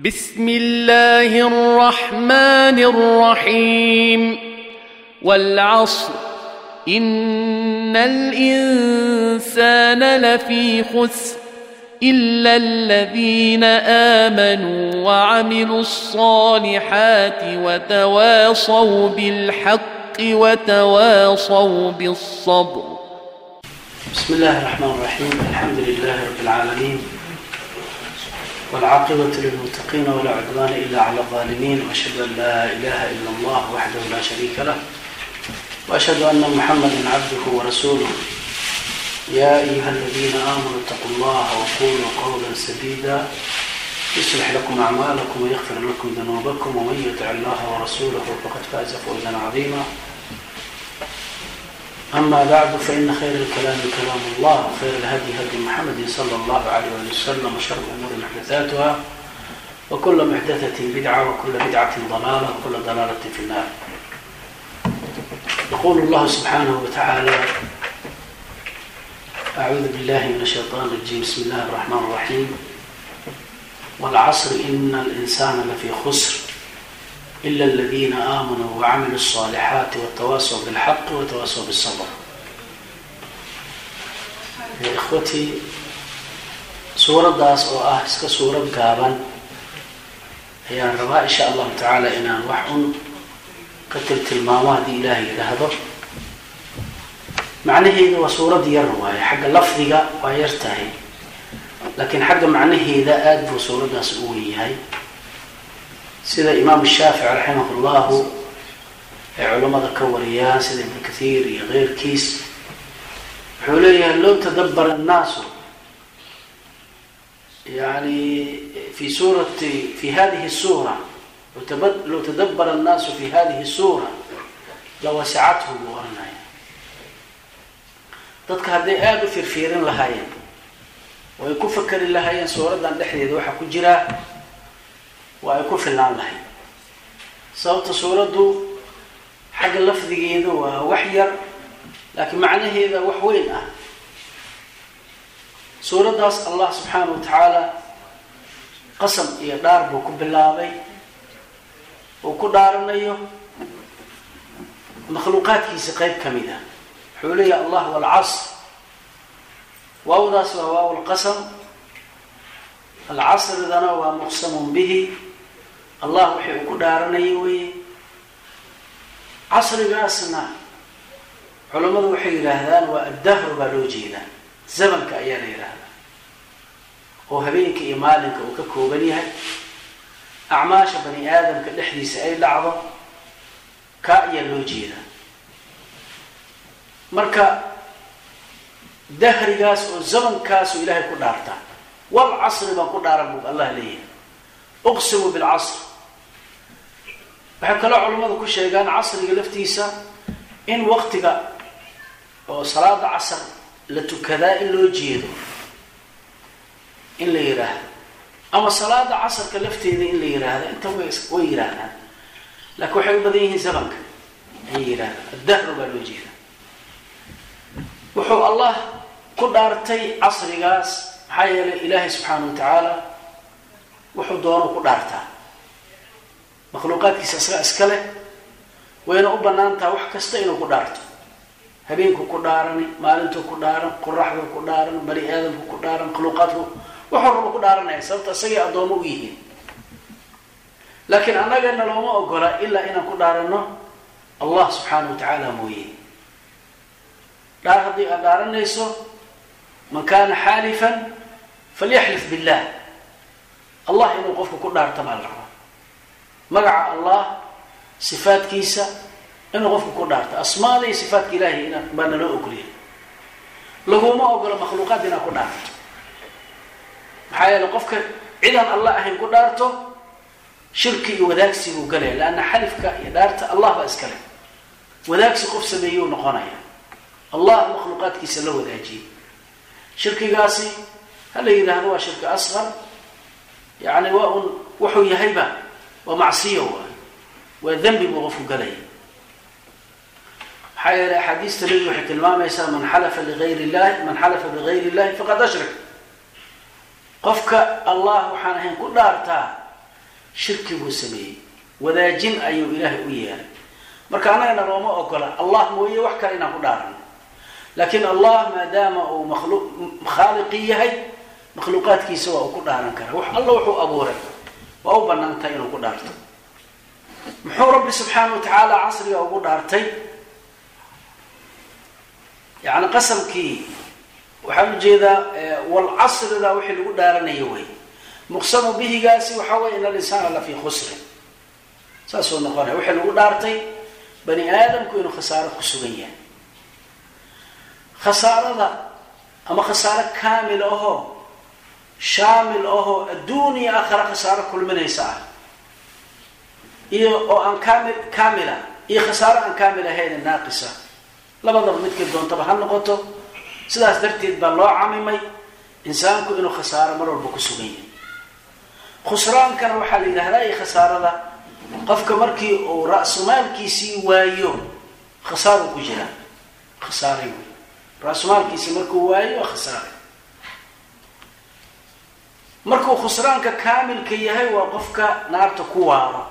بسم الله الرحمن الرحيم والعصر إن الإنسان لفي خسر إلا الذين آمنوا وعملوا الصالحات وتواصوا بالحق وتواصوا بالصبر. بسم الله الرحمن الرحيم. الحمد لله رب العالمين والعاقبة للمتقين ولا عدوان إلا على الظالمين، وأشهد أن لا إله إلا الله وحده لا شريك له، وأشهد أن محمدا عبده ورسوله. يا أيها الذين آمنوا اتقوا الله وقولوا قولا سديدا يصلح لكم أعمالكم ويغفر لكم ذنوبكم، ومن يطع الله ورسوله فقد فاز فوزا عظيما. أما بعد، فإن خير الكلام كلام الله، وخير الهدي هدي محمد صلى الله عليه وسلم، وشر الأمور محدثاتها، وكل محدثة بدعة، وكل بدعة ضلالة، وكل ضلالة في النار. يقول الله سبحانه وتعالى: أعوذ بالله من الشيطان الرجيم. بسم الله الرحمن الرحيم. والعصر إن الإنسان لفي خسر إلا الذين آمنوا وعملوا الصالحات وتواصوا بالحق وتواصوا بالصبر. يا إخوتي، سورة داس أو إسكا سورة قابا هي ربا إن شاء الله تعالى إن وحن قتلت المامات إلهي لهذا معناه هو سورة يروى حق لفظها ويرتهي، لكن حق معناه إذا أدب سورة داس هاي سيدا إمام الشافعي رحمه الله علماء ذكوريان سيدا ابن كثير غير كيس حوليا لو تدبر الناس يعني في هذه السورة لو تدبر الناس في هذه السورة لوسعتهم ورنايا. dadka haday aad u firfiirin lahaayeen way ku fakari lahaayeen suuradan dhexdeeda waxa ku jira way ku filaan lahayd. sababta suuradu xagga lafdigeedu waa wax yar laakiin macnaheedu wax weyn ah. suuradaas Allah subhanahu wa ta'ala qasam iyo dhaar buu ku bilaabay oo ku dhaaranayo makhluuqaadkiisa qayb kamida. حولي الله والعصر، وأوضاس وواو القسم. العصر ذنا ومقسم به، الله وحي كدارني وي عصر جاسنا علماء وحي لهذان والدهر بلوجينا زمن كأيان لهذا وهبينك إيمانك وككوبنيها أعماش بني آدم كالحديث أي لعظة كأيان لوجينا. marka dahrigaas oo zamankaas ilaahay ku dhaarta wal asr ba ku dhaaran buu Allah leeyahay uqsimu bil asr. waxa kale culimadu ku sheegaan asriga laftiisa in waqtiga oo salaada asr la tukada in loo jeedo in la yiraahdo, ama salaada asrka lafteeda in la yiraahdo inta way yiraahdaan, laakiin waxay u badan yihiin zamanka ay yiraahdaan dahr ba loo jeedo. wuxuu Allah ku dhaartay asrigaas maxaa yeelay Ilaahay subhanahu wa ta'ala wuxuu doono ku dhaartaa makhluuqaadkiisa iskale wayna u banaantaa wax kasta inuu ku dhaarto. habeenku ku dhaarani, maalintu ku dhaaran, qorraxdu ku dhaaran, bari aadamku ku dhaaran, makhluuqaadku wuxuu ku dhaaranaya sababta asagii adoomo u yihiin. laakiin annagana looma ogola ilaa inaan ku dhaarano Allah subhanahu wa ta'ala mooyee. دار هذي أدار الناس من كان حالفا فليحلف بالله. الله إنه قفك كل دار تمام مقع الله صفات كيسة إنه قفك كل دار أسماء لي صفات إلهي إنه بنا لا أقولين له ما أقول مخلوقات إنه كل دار حيا لقفك إذا الله أهين كل دارته شركي وذاك سيبو قليل لأن حلفك يدارته الله بأسكله وذاك سقف سبيون قنايا الله مخلوقات كيس له ذاجي. شرك قاسي هل إذا هو شرك أصغر يعني وحو يهيبة ومعصية وذنب مغفو قليل. حيا حديث تلوي حكي المام يسا من حلف بغير الله فقد أشرك. قفك الله وحانهين كل دارتا shirki buu sameeyey wadaajin ayuu ilaahay u yeelay marka anagana looma ogola allah mooye wax kale inaan ku dhaarano laakiin allah maadaama uu khaaliqi yahay makhluuqaadkiisa waa uu ku dhaaran karaa wax alla wuxuu abuuray waa u banaantahay inuu ku dhaarto muxuu rabbi subxaanahu watacaala casriga ugu dhaartay yani qasamkii waxaan ujeedaa walcasrida wixii lagu dhaaranayo wey muqsamu bihigaasi waxaa weeye in alinsana la fii khusrin saasuu noqonaya wixii lagu dhaartay bani aadamku inuu khasaaro ku sugan yahay khasaarada ama khasaaro kaamil ahoo shaamil ahoo adduun iyo aakhira khasaaro kulminaysa ah iyo oo aan kaamila iyo khasaaro aan kaamil ahayn naaqisa labadaba midkii doontaba ha noqoto sidaas darteed baa loo camimay insaanku inuu khasaaro mar walba ku sugan yahay khusraankana waxaa la yidhahdaa iyo khasaarada qofka markii uu ra'sumaalkiisii waayo khasaaro ku jira khasaaray wey ra'sumaalkiisii markuu waayo waa khasaaray markuu khusraanka kaamilka yahay waa qofka naarta ku waaro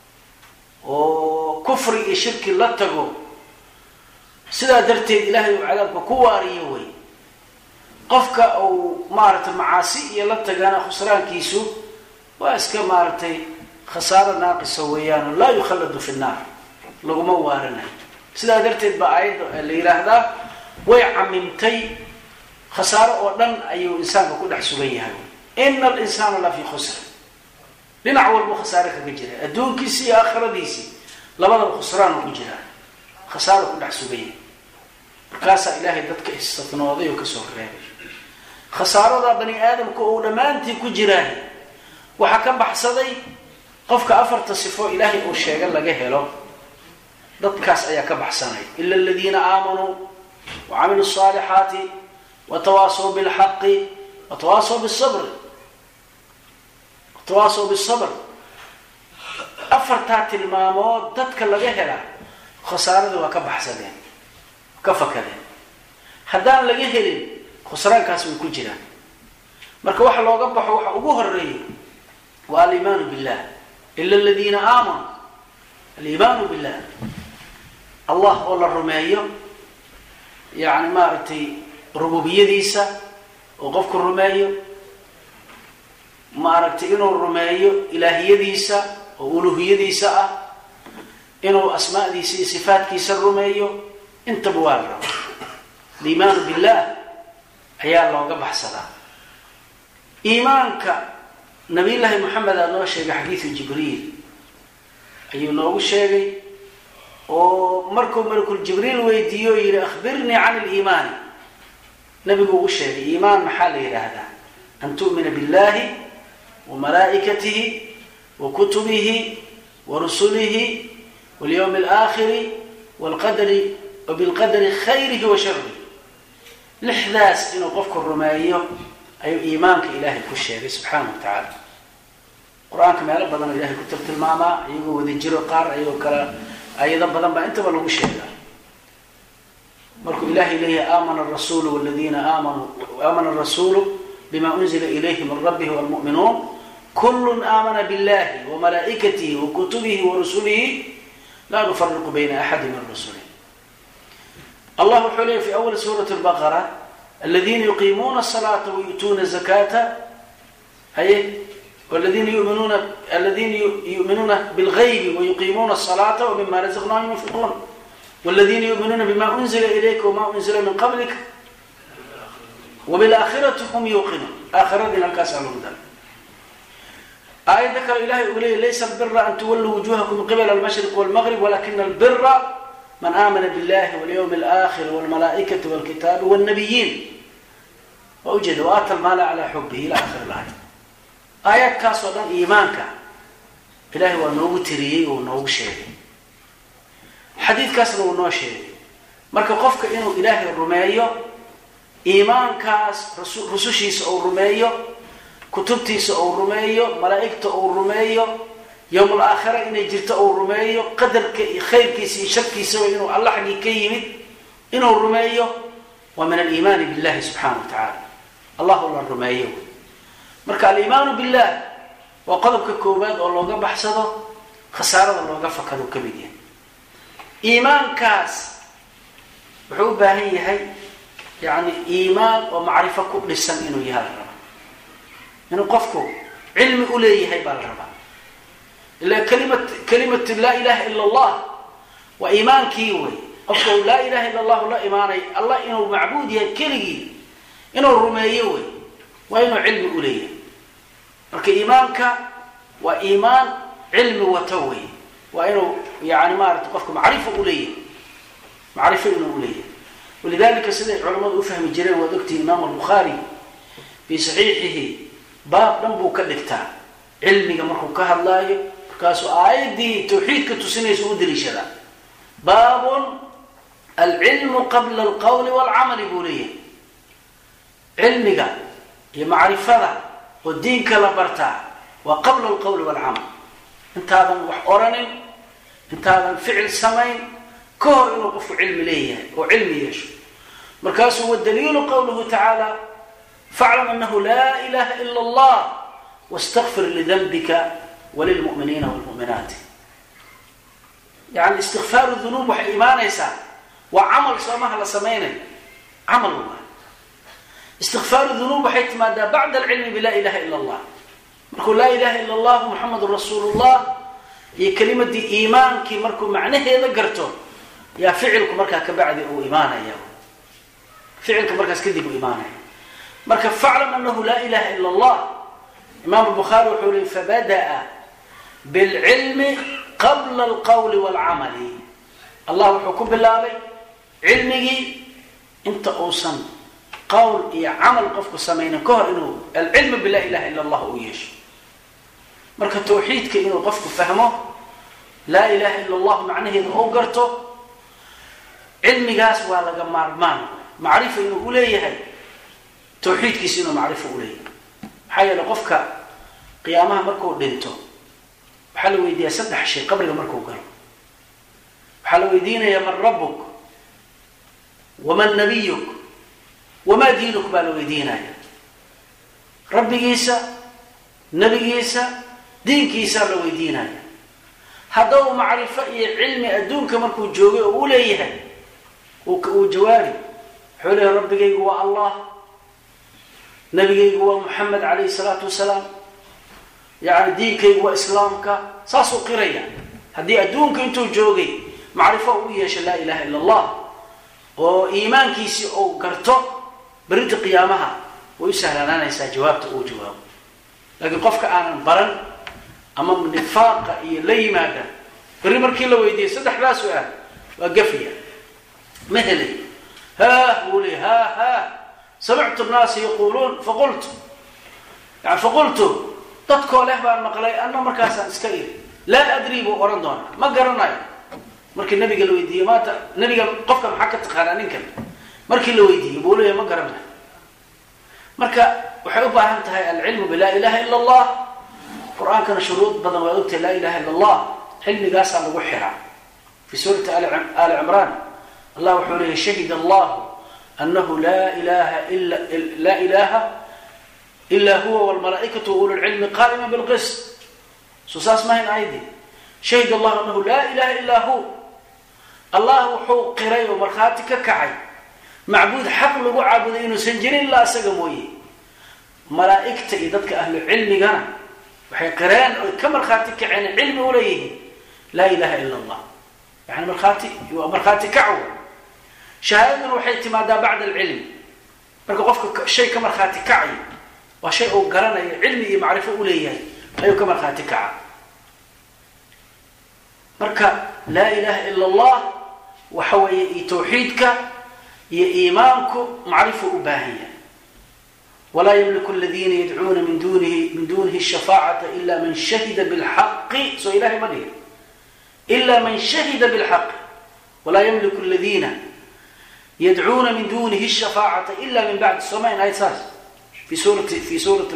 oo kufri iyo shirki la tago sidaa darteed ilaahay uu cadaabka ku waariyo wey qofka uu maaragtay macaasi iyo la tagana khusraankiisu waa iska maaragtay khasaaro naaqisa weeyaan laa yukhalladu fi nnaar laguma waarinayo sidaa darteed baa aayadda la yidhaahdaa way camimtay khasaaro oo dhan ayuu insaanka ku dhex sugan yahay ina alinsaana la fii khusr dhinac walbu khasaaro kaga jira adduunkiisii iyo aakhiradiisii labadaba khusraanu ku jiraa khasaaro ku dhex sugan yahay markaasaa ilaahay dadka istinooday oo kasoo reebay khasaarada bani aadamka uu dhammaantii ku jiraan waxaa ka baxsaday qofka afarta sifo ilaahay uu sheega laga helo dadkaas ayaa ka baxsanay ila aladiina aamanuu wacamilu الصaalixaati watawaasaw bilxaqi watawaasaw bisabr afartaa tilmaamood dadka laga hela khasaarada waa ka baxsadeen ka fakadeen haddaan laga helin khusraankaas way ku jiraan marka waxa looga baxo waxa ugu horeeyo waa aliimaanu billah ila aladiina aamanuu aliimaanu billah allah oo la rumeeyo yani maaragtay rububiyadiisa oo qofku rumeeyo maaragtay inuu rumeeyo ilaahiyadiisa oo uluhiyadiisa ah inuu asmaadiisa iyo sifaatkiisa rumeeyo intaba waa la raba aliimaanu billah ayaa looga baxsadaa iimaanka nabiyullaahi moxamed aa noo sheegay xadiidu jibriil ayuu noogu sheegay oo markuu malakul jibriil weydiiyo o yidhi akhbirnii can aliimaani nabigu u sheegay iimaan maxaa la yidhaahdaa an tu'mina billahi wa malaa'ikatihi wa kutubihi wa rusulihi walyawmi alaakhiri wabilqadari khayrihi wa sharihi lixdaas inuu qofku rumeeyo ayuu iimaanka ilaahay ku sheegay subxaana wa tacaala qur-aanka meelo badan oo ilahay ku tilmaamaa iyagoo wada jiro qaar ayagoo kale ayado badan baa intaba lagu sheegaa markuu ilaahay leeyahay aamana arasuulu bima unzila ilayhi min rabbihi wlmu'minuun kullun aamana billahi wamalaa'ikatihi wakutubihi warusulihi laa nufariqu bayna axadi min rusulihi allah wuxuu leeyay fi awali suurati lbaqara aladiina yuqiimuuna asalaata wayu'tuuna zakata haye والذين يؤمنون بالغيب ويقيمون الصلاة ومما رزقناهم ينفقون والذين يؤمنون بما أنزل إليك وما أنزل من قبلك وبالآخرة هم يوقنون آخرتنا الكاسة المقدر آية ذكر إلهي إليه ليس البر أن تولوا وجوهكم قبل المشرق والمغرب ولكن البر من آمن بالله واليوم الآخر والملائكة والكتاب والنبيين وأوجد وآتى المال على حبه إلى آخر الآية aayaadkaas oo dhan iimaanka ilaahay waa noogu tiriyey oo noogu sheegay xadiidkaasna wuu noo sheegay marka qofka inuu ilaahay rumeeyo iimaankaas rusushiisa uu rumeeyo kutubtiisa uu rumeeyo malaa'igta uu rumeeyo yowmul aakhira inay jirto uu rumeeyo qadarka iyo khayrkiisa iyo sharkiisaba inuu alla xaggii ka yimid inuu rumeeyo waa min aliimaani billahi subxaana wa tacaala allahu la rumeeyo marka aliimaanu billah وقلبك كوباد أو لوجا بحصده خسارة لوجا فكروا كبيرين إيمان كاس بحبها هي يعني إيمان ومعرفة كل السن إنه يهرب إنه قفكوا علم أولي هي بالربا إلا كلمة لا إله إلا الله وإيمان كيوي قفكوا لا إله إلا الله لا إيماني الله إنه معبود يكلي إنه الرميوي وإنه علم أولي لكن إيمانك وإيمان علم وتوي وإنه يعني ما أرتقفكم معرفة أولي معرفة إنه أولي ولذلك سيدي علماء أفهم الجيران ودكت إمام البخاري في صحيحه باب نبو كدكتا علمي مركو كهلاي كاسو آيدي توحيد كتسيني سود لشدا باب العلم قبل القول والعمل بوليه علمي هي معرفة والدين كلابرتا وقبل القول والعمل انت هذا وحورن انت هذا فعل سمين كور إنه قف علم ليه وعلم يشو مركز هو الدليل قوله تعالى فاعلم أنه لا إله إلا الله واستغفر لذنبك وللمؤمنين والمؤمنات يعني استغفار الذنوب وإيمان يسا وعمل سماها لسمينه عمل الله استغفار الذنوب حيث ماذا بعد العلم بلا إله إلا الله مركو لا إله إلا الله محمد رسول الله هي كلمة دي إيمان كي مركو معناه إذا قرته يا فعلك مركا كبعد أو إيمانا يا فعلك مركا كذب إيمانا مركا فاعلم أنه لا إله إلا الله إمام البخاري وحولي فبدأ بالعلم قبل القول والعمل الله حكم بالله علمه انت أوصن قول يا عمل قفك سمينا كهر إنه العلم باللا إله إلا الله ويش مركا توحيد كإنه قفك فهمه لا إله إلا الله معناه إنه أوقرته علمي قاس ولا جمار مان معرفة إنه أوليه هاي توحيد كيس إنه معرفة أوليه حيا لقفك قيامها مركو دينته حلو يدي أسدح شيء قبل مركو قال حلو يدينا يا من ربك ومن نبيك وما دينك بالو يدينا يا ربي جيسا نبي جيسا دين كيسا لو يدينا يا هذا معرفة علمي أدونك مركو جوجي أوليه هاي وجواري حولي ربي هو الله نبي هو محمد عليه الصلاة والسلام يعني دينك هو إسلامك ساسو قرية هدي أدونك انتو جوغي معرفة ويش لا إله إلا الله وإيمان كيسي أو قرطو بريد قيامها ويسهل أنا يسا جوابته أو جواب لكن قفك أنا برن أمام نفاق إلي ماذا بريمر كيلو ويدي سدح لا سؤال وقفية مثلي ها قولي ها سمعت الناس يقولون فقلت يعني فقلت تذكر له بان مقلي أنه مركاسا اسكرير لا أدري بو أورندونا ما قرناي مركي النبي قال له يدي ما النبي قال قفك محكة تقارنين كم مركي له يدي بقولوا يا ما قرنا مركا وحيوبها انتهى العلم بلا إله إلا الله القرآن كان شروط بدل ما قلت لا إله إلا الله علمي قاس على وحرة في سورة آل عمران الله حوله شهد الله أنه لا إله إلا هو والملائكة وأولو العلم قائما بالقسط سوساس ما هن عيدي شهد الله أنه لا إله إلا هو الله حو قري ومرخاتك كعي معبود حق لغو عابدين سنجرين لا سقموي ملائكة إذاتك أهل العلم قنا وحي قرين كمرخاتك عن علم وليه لا إله إلا الله يعني مرخاتي كعو شهادة وحي اعتمادا بعد العلم مركا قفك شيء كمرخاتي كعي وشيء قرنا علمي معرفة أوليه أيو كمرخاتي كعي مركا لا إله إلا الله وحوي توحيدك يا إيمانك معرفة أباهية ولا يملك الذين يدعون من دونه الشفاعة إلا من شهد بالحق سو إلهي مدير إلا من شهد بالحق ولا يملك الذين يدعون من دونه الشفاعة إلا من بعد السماء آية ساس في سورة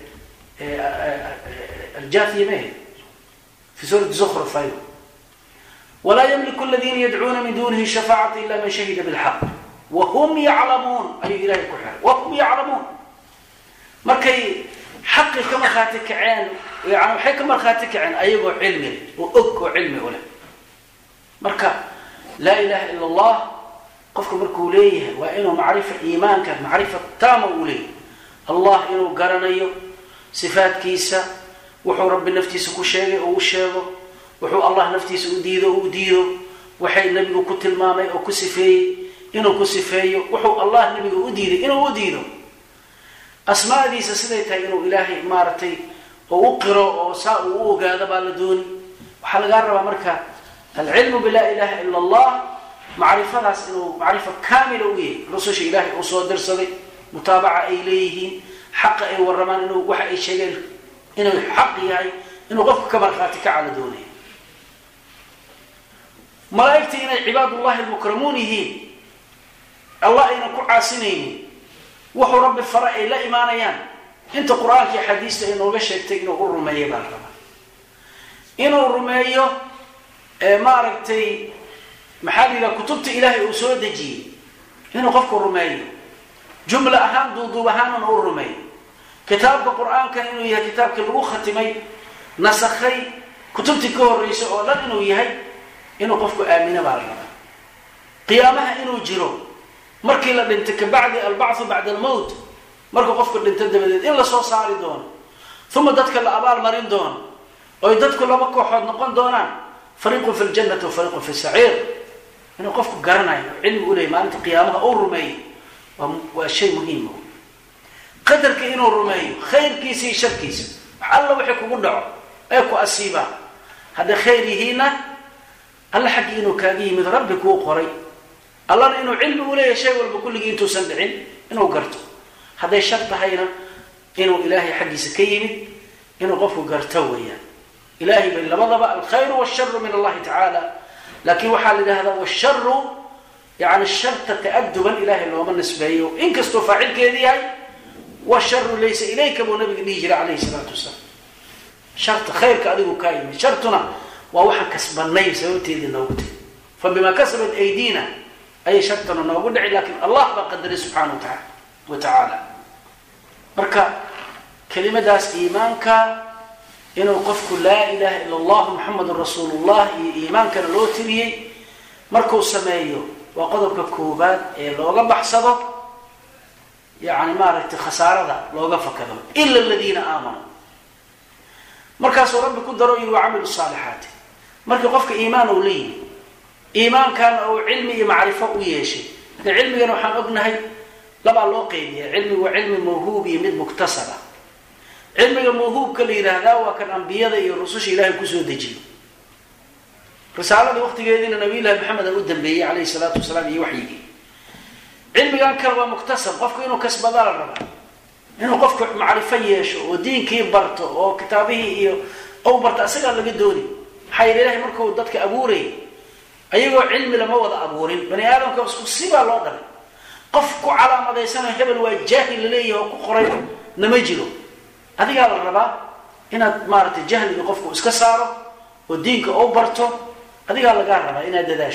الجاثية ما في سورة زخرف أيضا ولا يملك الذين يدعون من دونه الشفاعة إلا من شهد بالحق وهم يعلمون أي إلهي كحر وهم يعلمون مركي حقي كما خاتك عين يعني وحي كما خاتك عين أيقو علمي وأكو علمي ولا مركا لا إله إلا الله قفك مركو ليه وإنه معرفة إيمانك معرفة تامة وليه الله إنه قرنيه صفات كيسة وحو رب نفتيس كشيء أو شيء وحو الله نفتيس وديده وحي النبي كتل مامي أو كسفي إنه كسفي وحو الله النبي وديده إنه وديده أسماء دي سسديتها إنه إلهي مارتي ووقره وساء ووقع هذا بالدوني وحال قرب مركا العلم بلا إله إلا الله معرفة ناس إنه معرفة كاملة ويه رسوش إلهي أصوى درسلي متابعة إليه حق أي والرمان إنه وحا أي شيء إنه حق يعني إنه غفك كبرخاتك على دونه ملائكتي إن عباد الله المكرمون هي الله إنه كعاسنين وحو رب الفرع لا إيمانيان انت قرآنك حديث إنه غشيت إنه الرمية بالرمان إنه الرمية ما ركتي محالي كتبت إلهي أسودجي إنه غفك الرمية جملة أهم ضوضو أهم الرمية كتاب القرآن كان إنه يها كتاب كله ختمي نسخي كتبت كور رئيس أولا إنه يهي إنه قفك آمنة بالرمان قيامها إنه جرو مركي لدنتك بعد البعث بعد الموت مركو قفك لدنتك بديد إلا سو صاري دون ثم دتك الأبال مرين دون ويدتك لبكو حد نقون دونان فريق في الجنة وفريق في السعير إنه قفك قرناي علم أولي ما أنت قيامها أو الرمي وشيء مهم قدرك إنه الرمي خير كيسي شر كيسي الله وحكو قدعو أيكو أسيبا هذا خيري هنا الله حق إنه كاقي من ربك وقري الله إنه علم ولا شيء ولا بكل جين تسندعين إنه قرته هذا الشرط هينا إنه إلهي حق سكيمي إنه غفو قرتويا إلهي بالله مضب الخير والشر من الله تعالى لكن وحال هذا والشر يعني الشر تأدبا إلهي اللي هو من نسبيه إن كستو فاعل كذي هاي والشر ليس إليك أبو نبي نيجر عليه الصلاة والسلام شرط خير كأذيب كايم شرطنا ووحا كسبني سيوتي ذي نوتي فبما كسبت أيدينا أي شرطنا نوبدع لكن الله بقدر سبحانه وتعالى مركا كلمة داس إيمانك إنه قفك لا إله إلا الله محمد رسول الله إيمانك لوتري مركو سمايو وقدرك كوبات لوغا بحصده يعني ما رأيت خسارة لوغا فكذا إلا الذين آمنوا مركز ربك قدروا وعملوا الصالحات مركو قفك إيمانه لي إيمان كان أو علمي معرفة وياشي العلم كانوا حنقناهي لبا لو قيديه علمي وعلم موهوب يمد مكتسبة علمي موهوب كلي هذا وكان أنبياء الرسول إلهي كسو دجي رسالة وقت جايين النبي الله محمد قدام به عليه الصلاة والسلام يوحيه علمي كان كربا مكتسب قفك إنه كسب دار الرب إنه قفك معرفة ياشو ودين كي برته أو كتابه أو برته أسجل اللي قدوني حي إلهي مركو ضدك أبوري أيوة علم لما وضع أبورين بني آدم كبس قصيبة الله قال قفكو على مدى سنة هبل والجاهل لليه وقريب نمجله هذه قال الربا إنها مارت الجهل يقفكو اسكساره ودينك أو برته هذه قال الربا إنها دداش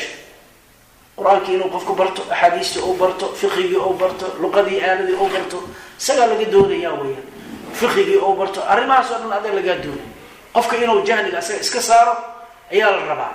قرآن كينو قفكو برته أحاديث أو برته فقهي أو برته لغدي آلدي أو برته سقال لقى دوني يا ويا فقهي أو برته أرمى سؤالنا هذا لقى دوني قفك إنه الجهل اسكساره أيال الربا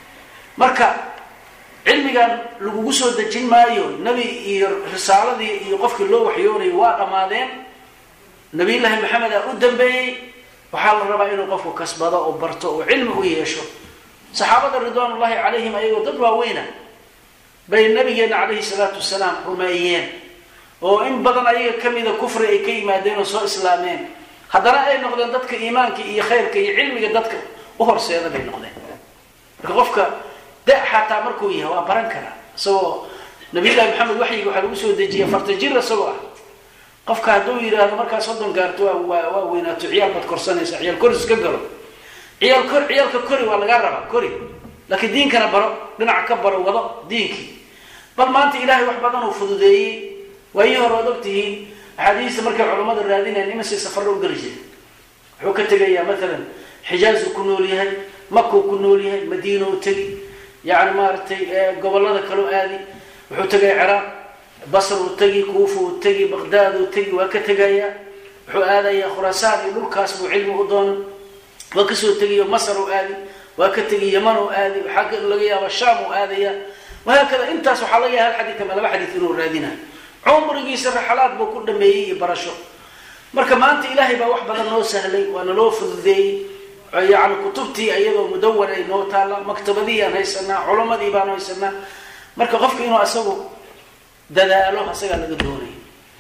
marka cilmigan lagu soo dajin maayo nabi iyo risaaladii iyo qofkii loo waxyoonay waa dhamaadeen nabi ilaahi maxamed u dambeeyay waxa la rabaa inuu qofku kasbado oo barto oo cilmi u yeesho saxaabada ridwaanullaahi calayhim ayagoo dad waaweyna bay nabigeena calayhi salaatu wasalaam rumeeyeen oo in badan ayaga kamida kufri ay ka yimaadeen oo soo islaameen haddana ay noqdeen dadka iimaanka iyo khayrka iyo cilmiga dadka u horseeda bay noqdeen marka qofka ده حتى مركو يها وبرنكرا سو نبي الله محمد وحي waxa lagu soo dejiyo fartajir soo qofka haduu yiraahdo marka sodon gaarto waa weynaato ciyaal bad korsanaysa ciyaal koris ka galo ciyaalka kori waa laga rabaa kori laakiin diinkana baro dhinac ka baro wado diinki bal maanta ilaahay wax badan uu fududeeyay way horodogtiin hadiis marka culimada raadinayaan in si safar u galjiyo wuxuu ka tagayaa مثلا حجاز ku nool yahay makko ku nool yahay madiino u tagi يعني مارتي قبلنا كلو آدي وحتجي عراق بصر وتجي كوفة وتجي بغداد وتجي وكتجيا wuxuu aadaya khuraasaan iyo dhulkaas buu cilmi u doonan waa kasoo tegiyo masar u aadi waa ka tegi yaman u aadi waxaa laga yaaba shaam u aadaya wahaakada intaas waxaa laga yaaba hal xadiid ama laba xadiid inuu raadinayo cumrigiisa raxalaad buu ku dhameeyey iyo barasho marka maanta ilaahay baa wax badan noo sahlay waana loo fududeeyey yani kutubtii iyadoo mudawan ay noo taalla maktabadii aan haysanaa culamadii baan haysanaa marka qofka inuu asagu dadaalo asagaa laga doonaya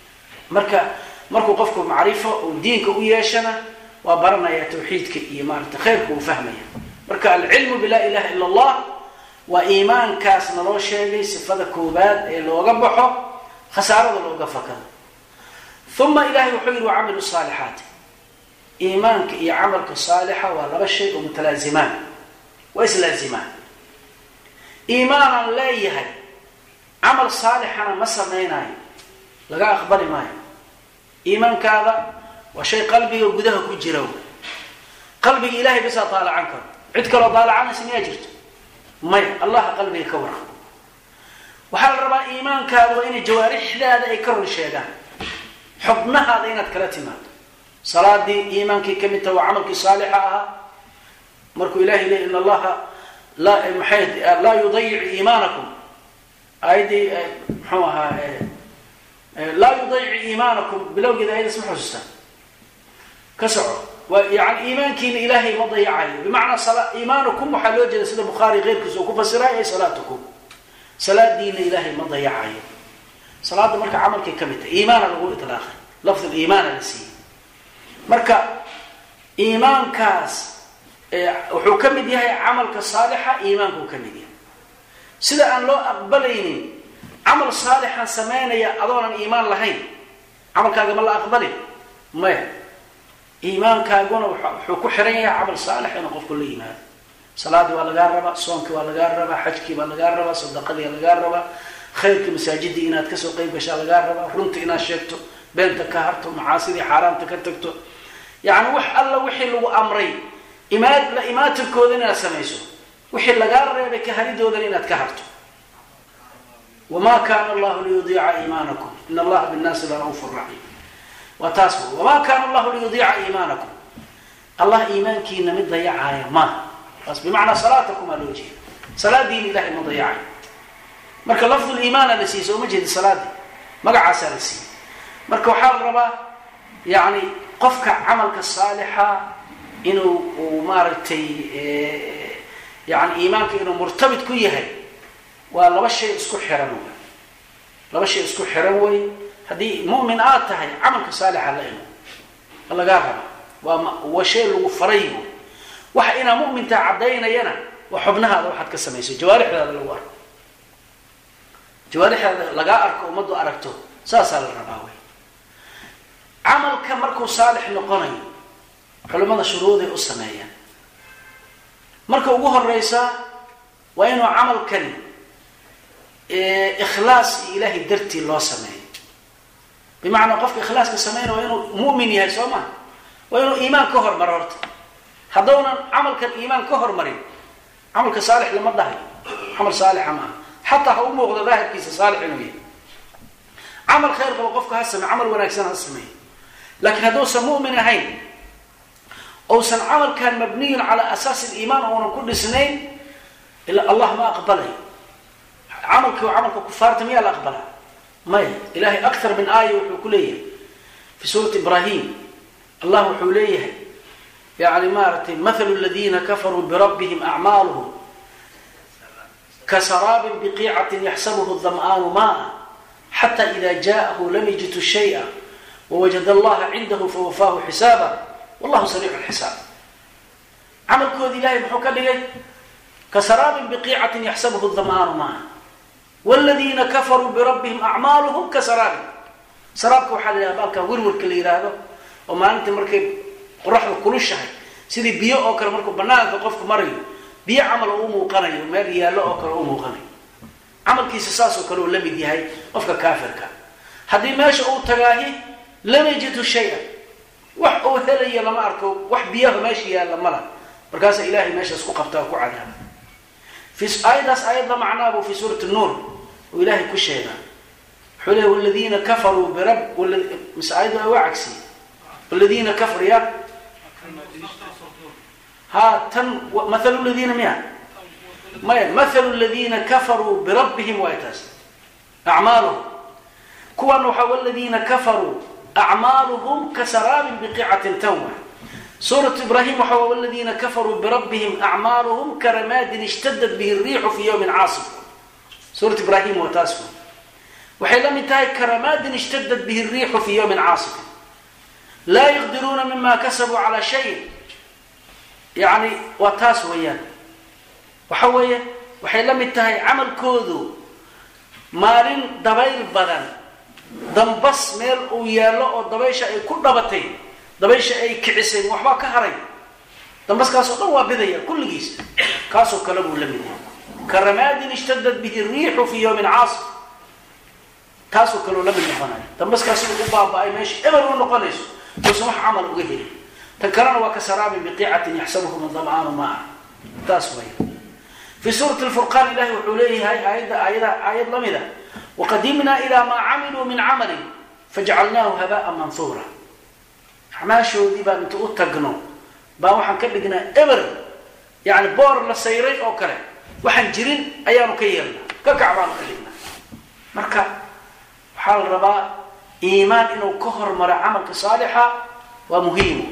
markuu qofku macrifo uu diinka u yeeshana waa baranaya tawxiidka iyo maarata khayrka uu fahmaya marka alcilmu bilaa ilaha ila allah waa iimaankaas naloo sheegay sifada koobaad ee looga baxo khasaarada looga fakado uma ilahay wuxuu yidhi wacamilu saalixaati iimaanka iyo camalka saalixa waa laba shay oo mutalaazimaan waa islaazimaan iimaanaan leeyahay camal saalixana ma samaynayo laga aqbali maayo iimaankaada waa shay qalbiga gudaha ku jira qalbiga ilahay bisaa daalacan karo cid kaloo daalacanaysa miyaa jirto maya allaha qalbiga ka warqabo waxaa la rabaa iimaankaada waa inay jawaarixdaada ay ka run sheegaan xubnahaada inaad kala timaado salaadii iimaankii kamid taha waa camalkii saalixa ahaa markuu ilahay leey in allaha laa yudayic iimaanakum aayadii muxuu ahaa laa yudayic iimaanakum bilowgeeda ayadaas ma xusuustaan ka soco yani iimaankiina ilaahay ma dayacayo bimacnaa iimaanukum waxaa loo jeeda sida bukhaari keyrkiisa uu ku fasiray ay salaatukum salaadiina ilaahay ma dayacayo salaada marka camalkay kamid tahay iimaana lagu itlaaqay lafd iimaana la siiyey marka iimaankaas wuxuu ka mid yahay camalka saalixa iimaanka uu ka mid yahay sida aan loo aqbalaynin camal saalixan samaynaya adoonan iimaan lahayn camalkaaga ma la aqbalin maya iimaankaaguna wuxuu ku xiran yahay camal saalix inuu qofku la yimaado salaadii waa lagaa rabaa soonkii waa lagaa rabaa xajkii baa lagaa rabaa sadaqadii lagaa rabaa khayrka masaajidii inaad kasoo qayb gashaa lagaa rabaa runta inaad sheegto beenta ka harto macaasidii xaaraamta ka tagto yani wax alla wixii lagu amray la imaatirkooda inaad samayso wixii lagaa reebay kaharidoodana inaad ka harto wamaa kaana allahu liyudiica iimaanakum in allaha binnaasi laraufu raxiim waa taas wamaa kaana allahu liyudiica iimaanakum allah iimaankiina mid dayacaaya maaha taas bimacnaa salaatakum aa loo jeeda salaadiina ilahay ma dayacayo marka lafdul iimaana la siiyey soo ma jeedi salaadii magacaasaa la siiyey marka waxaa la rabaa yani qofka camalka saalixa inuu maaragtay yani iimaanka inuu murtabit ku yahay waa laba shay isku xiran wey laba shay isku xiran wey haddii mu'min aad tahay camalka saalixa la imo lagaa raba waa shay lagu faray waxa inaa mu'mintaa caddaynayana waa xubnahaada waxaad ka samayso jawaarixdaada lagu arko jawaarixdaada lagaa arko ummaddu aragto saasaa la rabaa wey camalka markuu saalix noqonayo culimmada shuruuday u sameeyaan marka ugu horeysa waa inuu camalkani ikhlaas iyo ilaahay dartii loo sameeyo bimacnaa qofka ikhlaaska sameynaya waa inuu mu'min yahay soo maha waa inuu iimaan ka hormaro horta haddownan camalkan iimaan ka hormarin camalka saalix lama dhahayo camal saalixa maaha xataa ha u muuqdo daahirkiisa saalix inuu yahay camal khayr qaba qofka ha sameey camal wanaagsan ha sameeyo laakiin hadduusan mu'min ahayn ousan camalkan mabniyun calaa asaasi liimaan uunan ku dhisnayn ila allah ma aqbalayo camalka kufaarta miyaa la aqbala maya ilahay akthar min aaya wuxuu ku leeyahay fi suurati ibrahim allah wuxuu leeyahay yani maaragtay mathalu aladiina kafaruu birabbihim acmaaluhum kasaraabin biqiicatin yaxsabuhu dam'aanu maa xata ida jaaءahu lam yajidhu shay'a wawajad allaha cindahu fawafaahu xisaaba wallahu sariicu lxisaab camalkoodi ilahay muxuu ka dhigay kasaraabin biqiicatin yaxsabuhu dam'aanu maa wladiina kafaruu birabbihim acmaaluhum kasaraabin saraabka waxaa la yidhahda baalkan werwarka la yidhaahdo oo maalintii markay qoraxda kulushahay sidii biyo oo kale markuu banaanka qofku marayo biyo camal oo u muuqanayo meel yaallo oo kale u muuqanayo camalkiisa saasoo kale uu la mid yahay qofka kaafirka haddii meesha uu tagaahi lam yajidhu shay-an wax uu helayo lama arko wax biyaha meesha yaalla mala markaasa ilaahay meeshaas ku qabtaa ku cadaaba aayadaas aayadda macnaabu fi suurati nuur oo ilaahay ku sheegaa wuxuu leeya waladiina kafaruu mise aayadda waa cagsiye والذين كفروا يا ها مثل الذين مثل الذين كفروا بربهم ويتاس أعمالهم كوان والذين كفروا أعمالهم كسراب بقيعة تومة. سورة إبراهيم والذين كفروا بربهم أعمالهم كرماد اشتدت به الريح في يوم عاصف. سورة إبراهيم وتاسف وحينما انتهى كرماد اشتدت به الريح في يوم عاصف لا يقدرون مما كسبوا على شيء يعني وتاسف ويان وحوية وحينما انتهى عمل كودو مالين دبيل بدن دنبس ميل ويالو او دبيشة اي كل دبتين دبيشة اي كعسين وحبا كهرين دنبس كاسو دوا بدايا كل جيس كاسو كلبو لمدين كرماد اشتدت به الريح في يوم عاصف كاسو كلو لمدين فناي دنبس كاسو بابا اي ماشي ابرو نقنيس وسمح عمل وغيره تكرر وكسراب بقيعة يحسبه من ظمآن ماء تاسوي. في سورة الفرقان الله وحوليه هاي آيات لمدة وقدمنا إلى ما عملوا من عمل فجعلناه هباء منثورا. حماشو دي بقى انتو تقنوا بقى وحن كبقنا إبر يعني بور لسيري أو كلا وحن جرين أيام كيرنا ككعبان خلينا مركا حال رباء إيمان إنه كهر مرة عمل صالحة ومهيم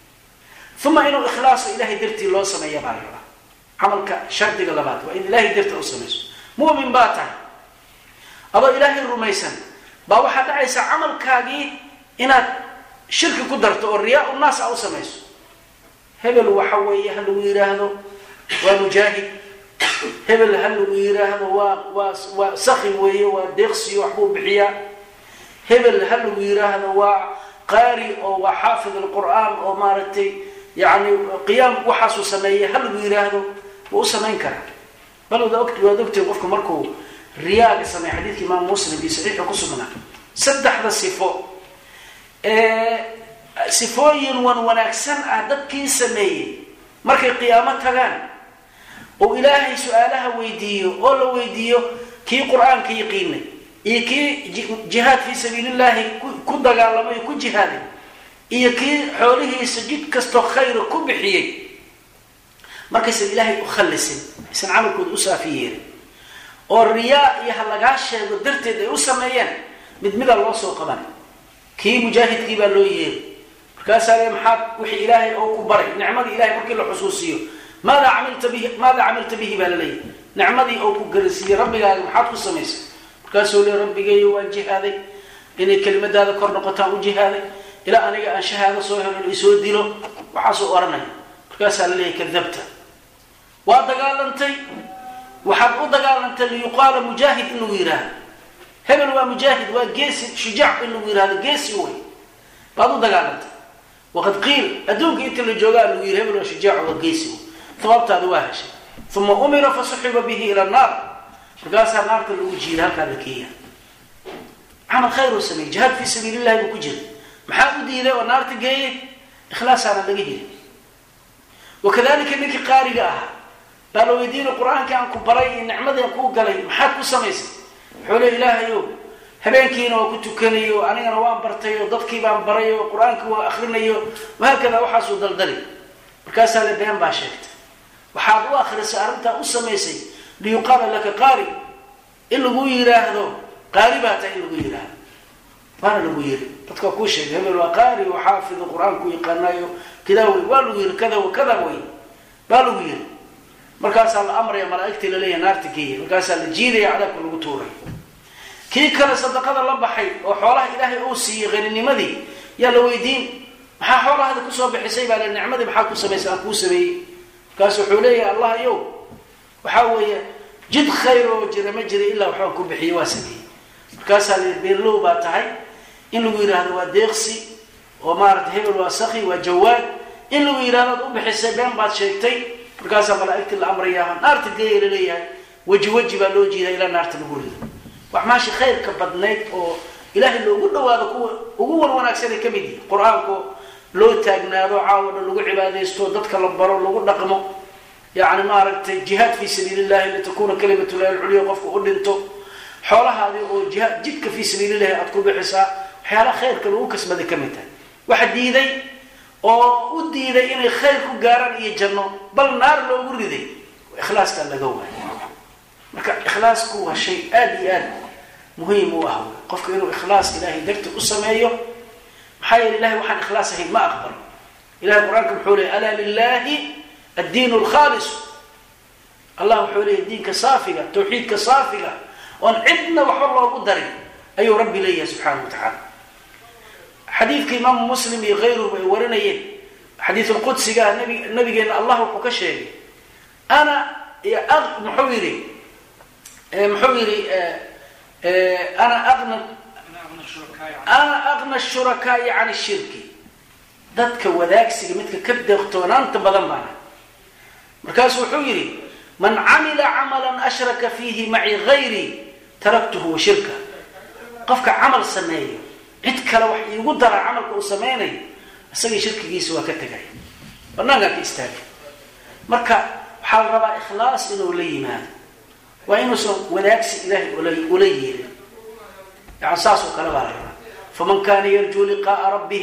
ثم إنه إخلاص إلهي درتي الله سمية باريرا عملك شرط قلبات وإن إلهي درتي الله سمية مؤمن باتا الله إلهي الرميسان باوحد عيسى عمل كاقي إنها شرك قدرت والرياء الناس أو سمية هبل وحوية هل ويراهدو ومجاهد هبل هل ويراهدو وسخي ويه ودقسي وحبوب بحياء هبل هل ويراهدو وقارئ وحافظ القرآن ومارتي يعني قيام وحاسو سمية هل ويراهدو وسمين كرا بل ودكتي وقفكم مركو رياء سمي حديث إمام مسلم في صحيح قصمنا سدح ذا الصفو صفوين ونكسن أعددكي سمية مركي قيامتها كان وإلهي سؤالها ويديو أولا ويديو كي قرآن كي يقيني كي جهاد في سبيل الله كد قال كد جهاد كي حوله سجد كستو خير كبحيي مركز الإلهي أخلصين إسان عمل كود أسافيين والرياء يحلقاش ودرت دي أسميين مدمد الله سوق قبان كي مجاهد كي بالو يير مركز عليه محاد وحي إلهي أو كبري نعمة إلهي مركز له حسوسيه ماذا عملت به بالليل نعمة أو كجرسية ربي قال محاد قصميس مركز لي ربي جاي وجه هذه إن كلمة هذا كرن قطع وجه هذه إلى أن أنشأ هذا صهر الإسود له وحاسو أرني مركز عليه كذبته وأدقال أنتي وحد أدقال أنت اللي يقال مجاهد إنه ويراه هبل ومجاهد وجيس شجاع إنه ويراه جيس يوي بعض أدقال أنت وقد قيل أدوك أنت اللي جوال إنه ويراه هبل وشجاع وجيس يوي ثوابت هذا واحد ثم أمر فسحب به إلى النار فقاس النار الوجيه هكذا كيا عمل خير وسمي جهاد في سبيل الله بكجر محمد إليه والنار تجيه إخلاص على الجيه وكذلك إنك قارئها قالوا يدين القرآن كان كبري النعمة يكون قلي محاكو سميس حول إله يوم هبينكينا وكنت كنيو أنا روان برتيو ضدكي بان بريو قرآنك وآخرنيو وهكذا وحاسو دلدلي بكاسا لبيان باشكت وحاضوا آخر سأرمتا أسميسي ليقال لك قاري إلو بويرا هذو قارباتا إلو بويرا وانا لو بويرا تتكا كوشي هبل وقاري وحافظ القرآن كو يقنايو كذاوي والوير كذا وكذا وي بالوير مركز الأمر يا ملائكتي للي نارتكيه مركز الجيري على كل طوري كي كان صدقة الله بحي وحوله إلهي أوسي غير النمذي يا لو يدين محا حوله هذا كسوه بحسيب على النعمة محا كسبي سأكوسبي كاسو حوليه الله يوم وحاوية جد خير وجرى مجري إلا وحاوكم بحي واسبي مركز البيرلو باتعي إنه يرى هذا ديقسي ومارت هبل وسخي وجواد إنه يرى هذا بحسيبين بعد شيكتين مركز ملائكة الأمر إياها نار تجي إليها وجه بالوجه إلى نار تقول وحماشي خير كبدنيت أو إله اللي يقول له هذا هو وناكسر كمدي قرآنكو لو تاجنا لو عاون لو عبادة استودت كلبرو لو نقمه يعني ما رت جهاد في سبيل الله لتكون كلمة الله العليا وقف قول أنتو حول هذه أو جهاد جدك في سبيل الله أتكون بحساب حيال خير كانوا كسب ذي كمته waxa diiday oo u diiday inay khayr ku gaaraan iyo janno bal naar loogu riday ikhlaaska laga waayo marka ikhlaasku waa shay aad iyo aad muhiim u ah qofka inuu ikhlaas ilaahay darti u sameeyo maxaa yeelay ilaahay waxaan ikhlaas ahayn ma aqbal ilaahay quraanka wuxuu leeyahay ala lillahi ad-din al-khalis allah wuxuu leeyahay diinka saafiga tawxiidka saafiga oo cidna waxba loogu darin ayuu rabbi leeyahay subhanahu wa ta'ala حديث إمام مسلم غيره ورنيه حديث القدس قال النبي قال الله وكشيء أنا محوري أنا أغنى الشركاء عن الشرك ذاتك وذاك سجمتك كبد اختونان تبضمنا مركز محوري من عمل عملا أشرك فيه معي غيري تركته وشركه قفك عمل سميه cid kale wax iigu dara amalka uu sameeyay asagii shirkigiisa waa ka tagay banaanka ka istaagay marka waxa la rabaa ikhlaas inuu la yimaado waa inuu soo wanaagsi ilaahay u leeyahay asaasu kala baa faman kana yarju liqaa rabbih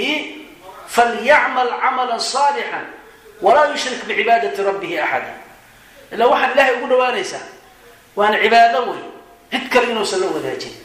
falyamal amalan salihan wala yushrik biibadati rabbih ahada illa waxa ilaahay ugu dhawaanaysa waan cibaado way cid kale inuu soo wadaajin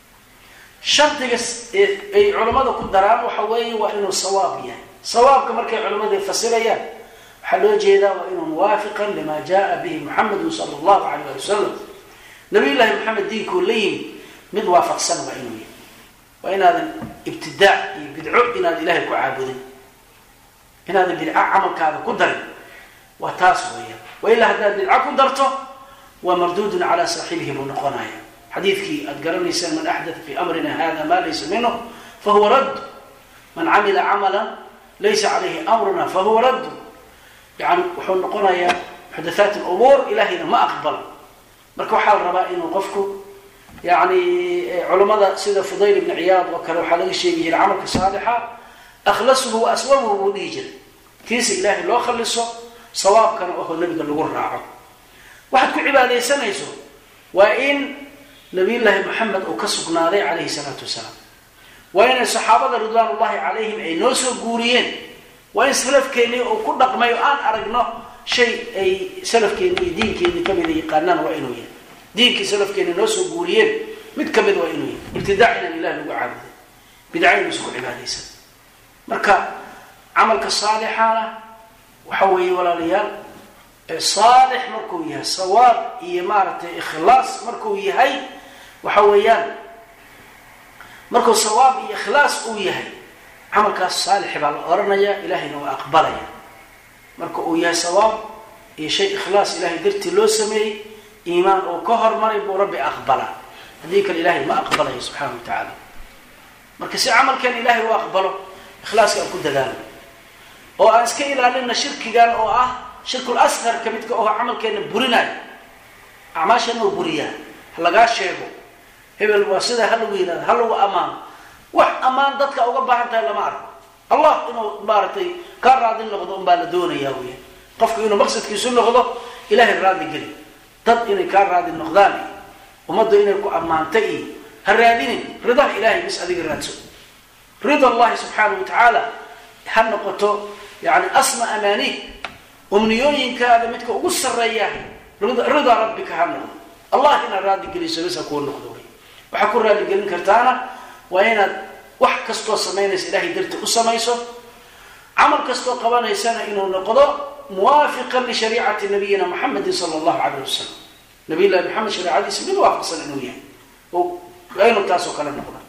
shartiga ay culimadu ku daraan waxa weeye waa inuu sawaab yahay sawaabka markay culimadu fasirayaan waxa loo jeedaa waa inuu muwaafiqan lima jaa bihi Muhammad sallallahu alayhi wa sallam nabi ilaahi Muhammad diinku leeyim mid waafaqsan waa inuu yahay waa inaadan ibtidaa iyo bid'o inaad ilaahay ku caabudin inaadan bid'a amalkaada ku darin waa taas weeye waa ilaa hadaa bid'a ku darto waa mardudun ala saahibihi bunqanaya حديثك أذكرني إنسان من أحدث في أمرنا هذا ما ليس منه فهو رد من عمل عملا ليس عليه أمرنا فهو رد يعني وحول نقولنا يا حدثات الأمور إلهنا ما أقبل مركو حال ربائن وقفكم يعني علماء سيدة فضيل بن عياض وكانوا حالي الشيء به العمل كصالحة أخلصه وأسوره ونيجر كيس إلهي لو خلصه صواب كان أخو النبي قال له راعه واحد كل عبادة سنة يسوه وإن نبي الله محمد وكسقنا عليه الصلاة والسلام وإن الصحابة رضوان الله عليهم أي نوسو قوريين وإن سلف كيني وكل ما يؤان أرقنا شيء أي سلف كيني دين كيني كمذي قانان وإنوية دين كي سلف كيني نوسو قوريين متكمل وإنوية ابتداعنا لله وعابد بدعين نسكو عبادة سنة مركا عملك الصالحانة وحوي ولا ليال صالح مركوية صواب إمارة إخلاص مركوية هاي وحويان مركو صواب إخلاص وياهي عملك الصالح بالأرنية إلهي نو أقبليا مركو ويا صواب إيه شيء إخلاص إلهي درت لو سمي إيمان أو كهر مريب وربي أقبله هذيك الإلهي ما أقبله سبحانه وتعالى مركز عمل كان إلهي وأقبله إخلاص كان كل ذلك أو أسكي لأن الشرك قال أو شرك الأصغر كمتك أو عمل كان برينا أعماشنا وبريان هلا قاش شيءه هبل الواسطة هل وينان هل هو أمان وح أمان ضدك أو قبها أنت لا معرف الله إنه بارتي كان راضي نقضون بالدون يا ويا قفك إنه مقصد كيسون نقضه إله الراضي قلي ضد إنه كان راضي النقضاني ومضى إنه يكون أمان تأي هالراضين رضا إلهي بس أذيك الرادسو رضا الله سبحانه وتعالى هالنقطة يعني أصل أماني ومنيوين كذا متك وقصر رياه رضا ربك هالنقطة الله إن الراضي قلي سبس أكون نقضوي وحكون راضي قلي كرتانا وين wax kasto sameeynaysa ilaahay dirta u sameeyso amal kasto qabanaysa inuu noqdo muwaafiqan li shariicati nabiyina Muhammad sallallahu alayhi wasallam nabiyina Muhammad shariicadiisa mid waafaqsan inuu yahay oo aynu taasoo kala noqdo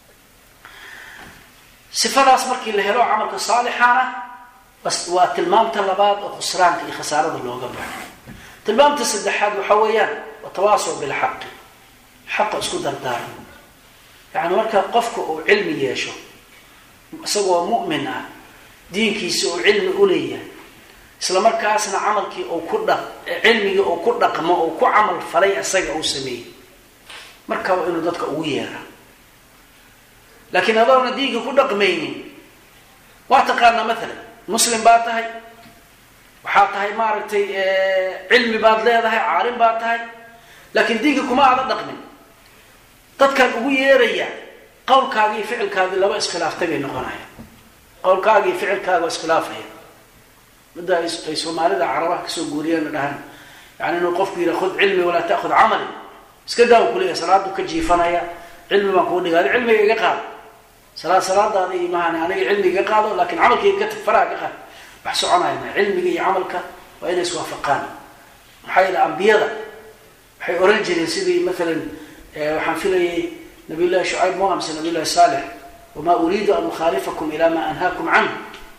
sifadaas markii la helo amalka saalixana bas waa tilmaamta labaad oo khusraanka iyo khasaarada looga baahan tilmaamta saddexaad waxa weeyaan tawaasul bil haqq haqq isku dardaaran يعني marka qofku uu cilmi yeesho isagoo mu'min ah diinkiisa uu cilmi u leeyahay isla markaasna amalkii uu ku dhaq cilmiga uu ku dhaqmo uu ku amal falay asaga uu sameeyay marka waa inuu dadka ugu yeero laakiin hadana diinka ku dhaqmaynin waa taqaana mesela muslim baa tahay waxa tahay maaragtay cilmi baad leedahay caalim baa tahay laakiin diinka kuma aad dhaqmin dadkan ugu yeeraya qowlkaagi ficilkaagi laba iskhilaaf tagay noqonaya qowlkaaga iyo ficilkaaga iskhilaafaya midda ay Soomaalida Carabaha ka soo guuriyeen dhahan yani inuu qofku yiraahdo khud cilmi wala ta'khud amali iska daaw kulliya salaadu ka jiifanaya cilmi ma ku dhigaad cilmiga iga qaad salaadaada iyo maana aniga cilmiga qaado laakiin amalkayga ka tafaraga qaad wax soconayna cilmiga iyo amalka waa inay isku waafaqaan maxay la ambiyada waxay oran jireen sidii midalan waxaan filayay nabiga Shuayb Muhammad nabiga Salih وما أريد أن أخالفكم إلى ما أنهاكم عنه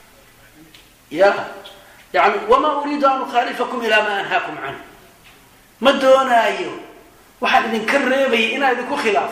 يعني وما أريد أن أخالفكم إلى ما أنهاكم عنه ما دونا أيوه واحد إذن كريبي إنا إذن كو خلاف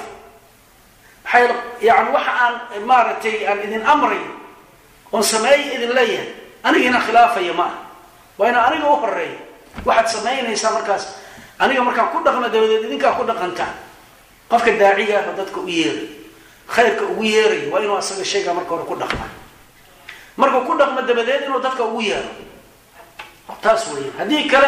يعني واحد مارتي أن إذن أمري ونسمعي إذن ليه أنا هنا خلافة يما وأنا أخري واحد سمعيني إنسان مركز أنا مركز كل دقنا إذن كل دقنا قفك الداعية فضدك إيري خيرك ويري وإنه أصل الشيء مركو كل دقنا مركو كل دقنا دبدين إنه ضدك ويري تاسوي هذه كلا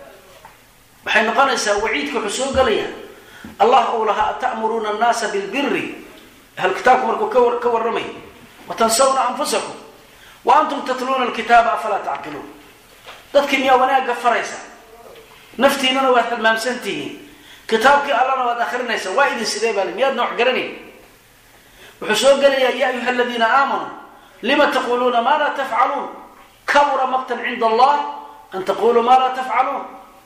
بحين قنسة وعيدك حسوق ليا الله أولها تأمرون الناس بالبر هل كتابكم مركو كور رمي وتنسون أنفسكم وأنتم تتلون الكتاب أفلا تعقلون ضدك يا وناء قفريسا نفتي أنا واحد ما مسنتي كتابك الله وداخلنا يسوى إذن سيديبا لم يد نوع قرني وحسوق ليا يا أيها الذين آمنوا لما تقولون ما لا تفعلون كبر مقتا عند الله أن تقولوا ما لا تفعلون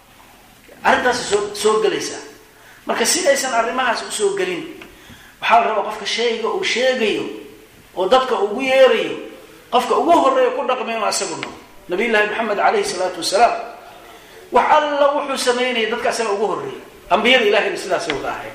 أنتاس سوق ليسا marka sidaysan arimahaas u soo galin waxa la rabaa qofka sheega oo sheegayo oo dadka ugu yeerayo qofka ugu horeeyo ku dhaqmayo asaguna nabi Muhammad alayhi salatu wasalaam wax alla wuxuu sameeyay dadka asaga ugu horeeyo ambiyada ilaahay sidaas u dhahay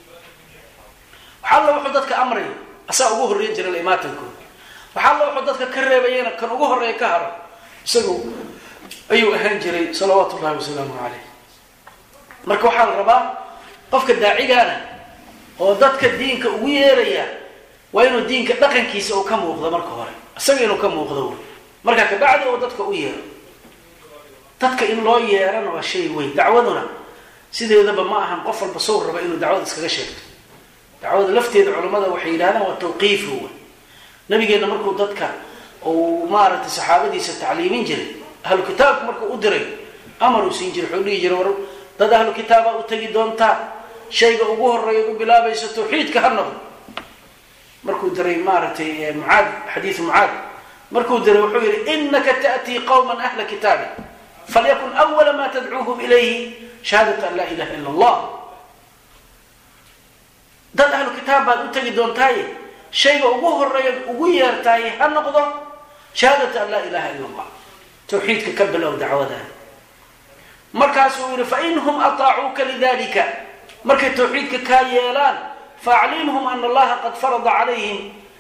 waxa alla wuxuu dadka amray asaga ugu horeeyo jiray imaatanku waxa alla wuxuu dadka ka reebayeen kan ugu horeeyo ka haro isagu ayuu ahaan jiray salawaatu Allahi wa salaamu alayhi marka waxa la rabaa qofka daacigaana oo dadka diinka ugu yeeraya waa inuu diinka dhaqankiisa oo ka muuqdo marka hore asaga inuu ka muuqdo marka ka bacdi oo dadka u yeero dadka in loo yeerana waa shay weyn dacwaduna sideedaba ma ahan qof walba soo raba inuu dacwada iskaga sheegto dacwada lafteeda culimada waxay yiraahdaan waa tawqiif nabigeena markuu dadka oo maaragtay saxaabadiisa tacliimin jiray ahlu kitaabku markuu u diray amaru siin jiray wuxuu dhigi jiray war dad ahlu kitaaba u tagi doonta shayga ugu horeeyo u bilaabayso tawxiidka hanado markuu diray maaragtay mucaad xadiis mucaad markuu diray wuxuu yiri innaka taati qauman ahla kitabi falyakun awwala ma tad'uuhum ilayhi shahadatu an la ilaha illa allah dad ahlu kitaaba u tagi doontaay shayga ugu horeeyo ugu yeertaay hanaqdo shahadatu an la ilaha illa allah tawxiidka ka bilow dacwada markaasuu yiri fa inhum ata'uuka lidhalika markay tawxiidka ka yeelaan fa'alimhum anna allaha qad farada alayhim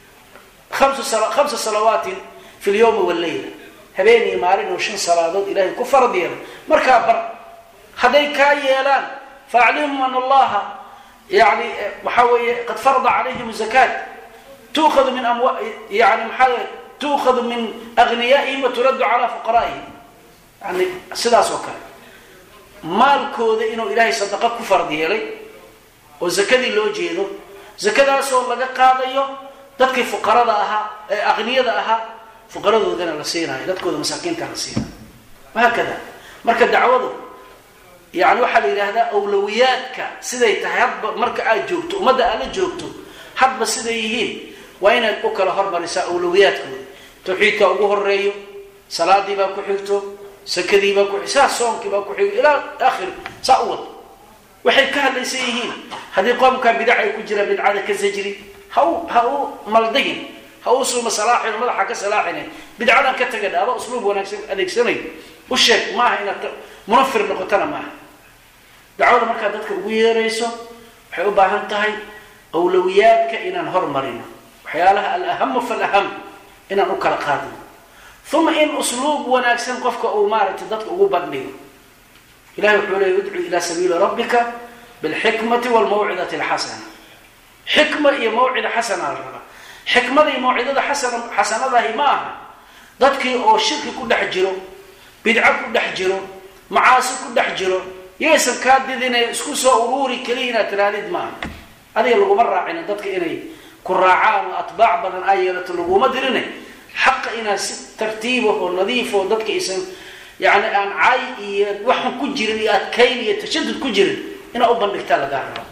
khams salawat fi al-yawm wal-layla habeeni maarin oo 5 salaadood ilaahay ku faradiyay marka bar haday ka yeelaan fa'alimhum anna allaha yani waxa qad farada alayhim zakat tu'khadhu min yani tu'khadhu min aghniya'ihim wa turaddu ala fuqara'ihim yani sidaas oo kale maalkooda inuu ilaahay sadaqa ku fardiyay oo zakadii loo jeedo zakadaas oo laga qaadayo dadkii fuqarada ahaa ee aqniyada ahaa fuqaradoodana la siinayo dadkooda masaakiinta la siinayo waakada marka dacwadu yani waxa la yiraahdaa awlawiyaadka siday tahay hadba marka aad joogto umada aad joogto hadba siday yihiin waa inaad u kala hormarisaa awlawiyaadkooda tawxiidka ugu horeeyo salaadii baa ku xigto سكدي باكو حساس صونك باكو إلى آخر سأود وحي كهل ليسيهين هذه قوم كان بدعي كجرة بدعة كزجري هاو ملدين هاو سو مصلاحي وملحة كسلاحي بدعة كتجد هذا أسلوب ونكسب أديك سنة والشيء ما هنا منفر نقطنا معه دعوة مركز ذاتك ويريسو وحيو باهنتهي أولويات كإنا نهر مرينا وحيالها الأهم فالأهم إنا نكر قادم ثم إن أسلوب وناكسن قفك أو مارت ضدك أو بدني إلهي وحوله يدعو إلى سبيل ربك بالحكمة والموعظة الحسنة حكمة هي موعظة حسنة حكمة هي موعظة حسنة هي معها ضدك أو شرك كل حجره بدعة كل حجره معاصي كل حجره يسر كاد ذي اسكوسو أوروري كلينا ترالد معها هذه اللي مرة عنا ضدك إني كراعان وأتباع بدن آية اللي مدرني حق إنا ترتيبه ونظيفه وضدك إسم يعني أن عاي وحن كجرين يأتكين يتشدد كجرين إنا أبن بكتالة قارنا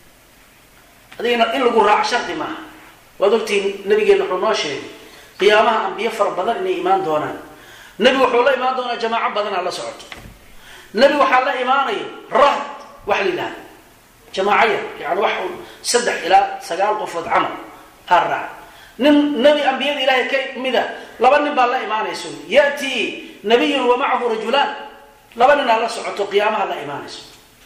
هذا إن لقوا راع شرطي معه وضلتي نبي قال نحن ناشي قيامها أنبياء فربضان إني إيمان دونا نبي وحولا إيمان دونا جماعة بدن على سعود نبي وحالا إيماني رهد وحلي لها جماعية يعني وحو سدح إلى سقال قفض عمل هالرع نبي أنبياء إلهي كي ماذا لبن بالله إيمان يسوي يأتي نبي ومعه رجلان لبن على سعود قيامها لا إيمان يسوي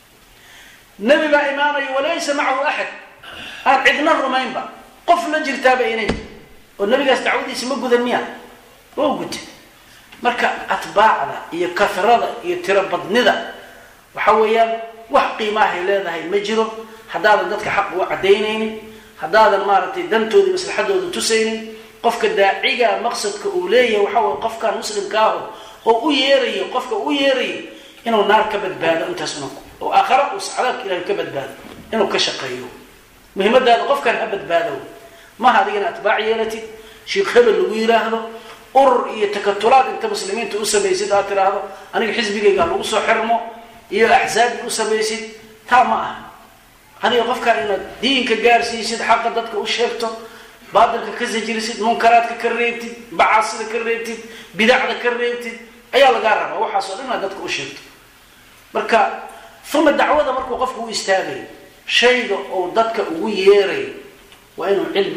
نبي لا إيماني وليس معه أحد عندنا الرمين بقى قفل جرتا بينين والنبي استعود اسمه قد المياه هو قد مركا أتباعنا يكثرنا يتربطنا وحويا وحقي ما هي لهذا هي مجرم هذا ضدك حق وعدينين هذا مارتي دنتو دي مثل حدو تسين قفك الداعية مقصدك أولية وحاول قفك مسلم كاهو هو ييري قفك ييري إنه النار كبد باد أنت سنك وآخر وسعلك إلى كبد باد إنه كشقيو مهم هذا قفك هبد بادو ما هذه أتباع يالتي شيخ خبل الويرة هذا يتكتلات أنت مسلمين تأسم يسيد هاتر هذا أنا حزبي قال وصو حرمه يا أحزاب أسم يسيد تامه هذا يقفك إن دينك جارسي يسيد حق ضدك وشهرته بعضك كذا جلسيد منكراتك كريبتي بعاصرك كريبتي بدعك كريبتي أي الله قارب هو حصل إن ضدك وشهرته مركا ثم الدعوة مركا وقفك ويستاغي شيء أو ضدك وييري وإنه علم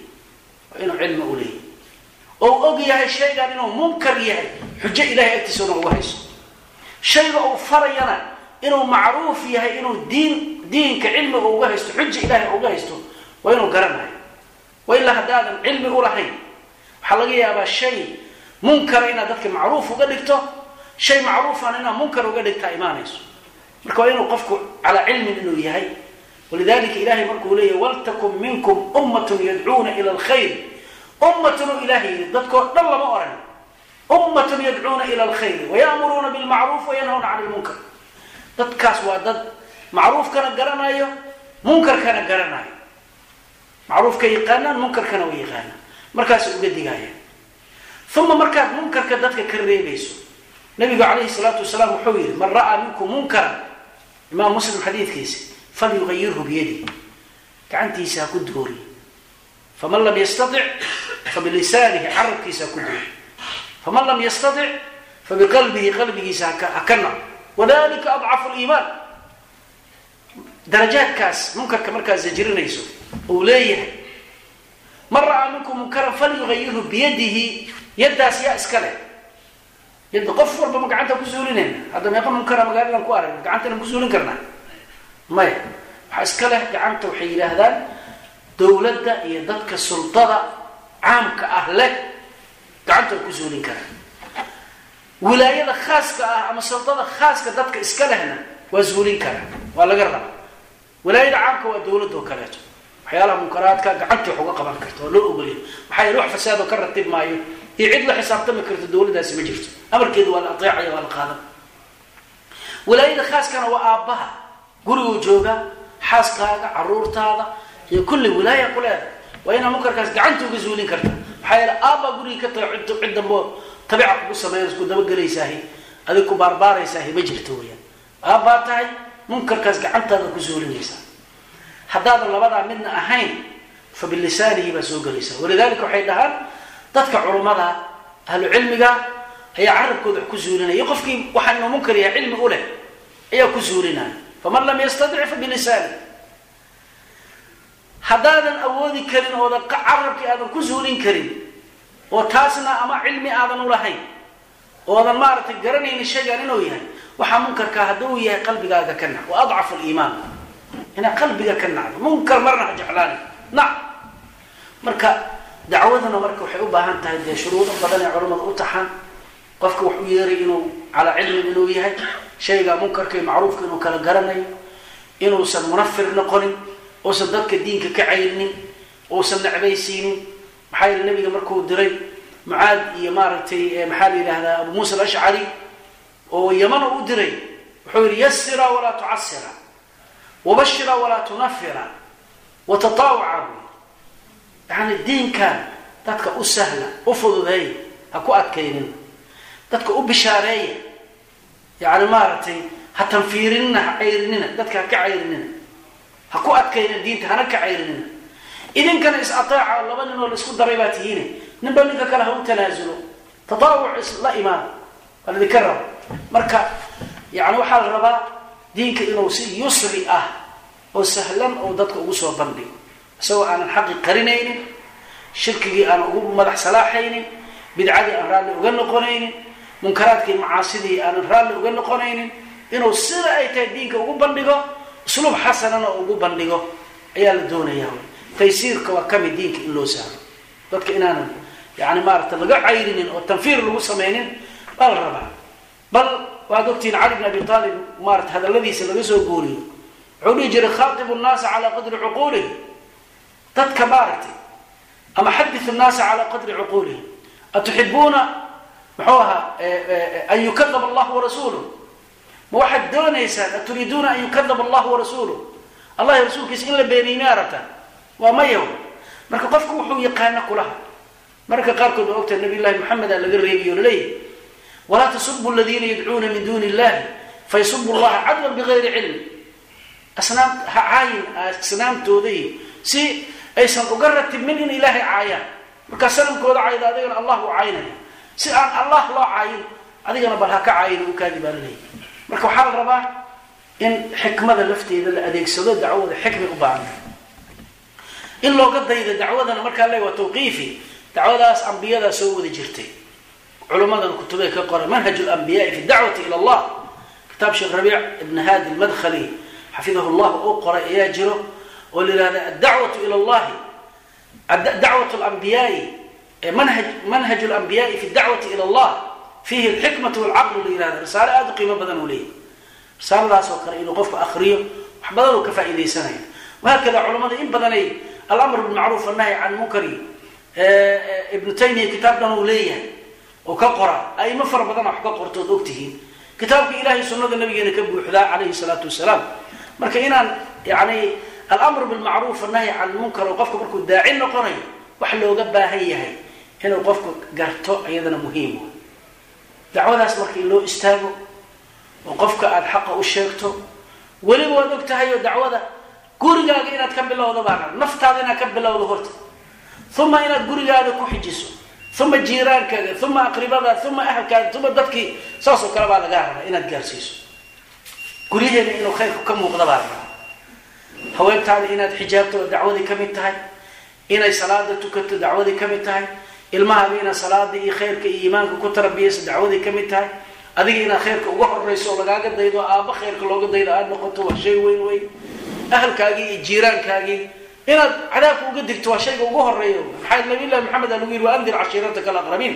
أولي أو أجي هاي الشيء قال إنه منكر يهي حجة إلهي اكتسونه وهيسه شيء أو فرينا إنه معروف يهي إنه دين كعلم وهيسه حجة إلهي وهيسه وإنه قرنها وإلا هذا علم أولهي حلقي يا أبا الشيء منكر إنه ذاتك معروف وقالكته شيء معروف إنه منكر وقالكته إيمانيسه مركوا إنه قفكوا على علم إنه يهي ولذلك إلهي مركوا ليه ولتكن منكم أمة يدعون إلى الخير أمة إلهي ضدكم ضل ما أرن أمة يدعون إلى الخير ويأمرون بالمعروف وينهون عن المنكر ضدكاس وضد معروف كان قرنايو منكر كان قرنايو معروف كي يقانا منكر كان ويقانا مركز أقدقايا ثم مركز منكر كدتك كريبيسو نبي عليه الصلاة والسلام حوير من رأى منكم منكرا إمام مسلم حديث كيسي فليغيره بيده كعنتي ساكو دوري فمن لم يستطع فبلسانه حرك كيسا كله فمن لم يستطع فبقلبه قلبه ساكنا وذلك أضعف الإيمان درجات كاس منكر كمركز زجرين يسو أوليه من رأى منكم منكرا فليغيره بيده يداس يأس كله يد قفر بمقعنته كسولين هذا ما يقول منكرا مقال لهم كوارا مقعنته لهم كسولين كرنا ما حس كله قعنته وحيله هذا دولة يدك السلطة عامك أهلك قعنته كسولين كرنا ولاية خاصة أما السلطة خاصة دتك إسكالة هنا وزولين كرنا ولا قرب ولاية عامك ودولة وكلاته حيالها منكرات قعنته حقوق بنكرته ولا أقولين وحيروح فساد وكرتب مايو يعيد له حساب تمكرت الدولة ده اسمه جفت أمر كده ولا أطيعية ولا قادم ولاية خاص كان وأبها قولوا جوجا حاس كذا عرورت هذا هي كل ولاية كلها وأنا منكر كاس قعنته بزولين كرته حيال أبا قولي كتر عند مو تبعك بص ما يسكت دم قلي ساهي هذا كبار بار يساهي بجرتوا يعني أبا تاي منكر كاس قعنته هذا بزولين يسا هذا اللي بدأ منا أهين فباللسان يبسوق لسان ولذلك وحيدها تذكر علماء أهل العلم هي عرب كذا كزولنا يقف كي وحنا منكر يا علم أولى هي كزولنا فمن لم يستطع فبلسانه هذا أولي كرين أو ذا عرب كي هذا كزولين كرين وتاسنا أما علمي هذا نولهي وهذا المعرة الجرني الشيء إنه يهي وحمنكر كهدوية قلبي هذا كنا وأضعف الإيمان هنا قلبي كنا منكر مرنا جعلاني نعم مركا دعوتنا مركا وحي وباهان تهدي شروط بدن علماء أتحان قفك وحيري إنه على علم إنه يهي شيء منكر كي معروف إنه كلا جرني إنه سن منفر نقني وصدقك الدين كعيني وسن عبيسيني محايل النبي مركو دري معاد يمارتي محالي لهذا أبو موسى الأشعري ويمن أدري وحير يسر ولا تعسر وبشر ولا تنفر وتطاوع يعني الدين كان dadka u sahla u fududeey ha ku adkaynin dadka u bishaareey yaani maartay ha tanfiirinna ha cayrinina dadka ka cayrinina ha ku adkaynin diinta hana ka cayrinina idin kana is ataaca laba nin oo isku daray baa tihiin ninba ninka kala ha u tanaasulo tadaawuc isla imaan wala dikra marka yaani waxa la rabaa diinka inuu si yusri ah oo sahlan oo dadka ugu soo bandhigo soo aan xaqi qarinaynin shirkigi aan ugu madax salaaxaynin bidcadi aan raali uga noqonaynin munkaraadkii macaasidi aan raali uga noqonaynin inuu sida ay tahay diinka ugu bandhigo usluub xasanana ugu bandhigo ayaa la doonayaa taysiirka waa kamid diinka in loo sahlo dadka inaan yaani maarta laga cayrinin oo tanfiir lagu sameeynin bal raba bal وادكتين علي بن ابي طالب مارت هذا الذي سلغسو غوري عودي جري خاطب الناس على قدر عقوله تتكبارتي اما حدث الناس على قدر عقوله اتحبون محوها ان يكذب الله ورسوله موحد دون يسال تريدون ان يكذب الله ورسوله الله يرسولك الا بينيمارته وما يوم marka qofku wuxuu yaqaan kulaha marka qaarkood oo ogta nabi ilaahi maxamed la gareebiyo leeyahay ولا تسبوا الذين يدعون من دون الله فيسبوا الله عدوا بغير علم أصنام عاين أصنام تودي سي أيسن أقرت من إن إلهي عايا وكسلم كود عايد هذين الله عاينه سي أن الله لا عاين هذين بلها كعاين وكاذب عليه مركو حال ربا إن حكمة لفتي إذا أديك سدود دعوة حكمة أبان إن لو قد إذا دعوة مركا الله وتوقيفي دعوة أنبياء سووا جرتي علماء الكتب كقرأ منهج الأنبياء في الدعوة إلى الله كتاب شيخ ربيع ابن هادي المدخلي حفظه الله أقرأ ياجره ولهذا الدعوة إلى الله دعوة الأنبياء منهج الأنبياء في الدعوة إلى الله فيه الحكمة والعقل لهذا رسالة أدقي ما بدنوا ليه رسالة الله سوكر إنه قفك أخريه وحبذلوا كفائده سنة وهكذا علماء إن بدني الأمر بالمعروف والنهي عن المنكر ابن تيمية كتابنا وليه وكقرأ أي مفر بدنا حق قرطود أكته كتاب إلهي سنة النبي نكبه حذاء عليه الصلاة والسلام مركينا يعني الأمر بالمعروف والنهي عن المنكر وقفك بركو داعين نقري وحلو قبها هي هنا وقفك قرطو أيضا مهم دعوة ناس مركي له استاغو وقفك الحق والشيكتو ولو ودكت هاي دعوة قرقا إنا تكبل الله ضبانا نفت هذا كبل الله ظهرت ثم إنا قرقا كحجسو ثم الجيران كذا ثم أقرباء ثم أهل كذا ثم دتكي صاصو كلام هذا قاهرة إن تجارسيسو قريه إنه خير كم وقضبار هو أنت على إن حجابته دعوة كم انتهى إن صلاة تكت دعوة كم انتهى الماء بين صلاة دي خير كإيمان كتر بيس دعوة كم انتهى أدي إن خير كوجه الرئيس ولا قاعد ضيدو أب خير كلوج ضيدو أنا قلت وشيء وين أهل كاجي الجيران كاجي هنا عذاب وقدك تواشيك وجوه الريو حيث النبي الله محمد النبي وأنذر عشيرتك الأقربين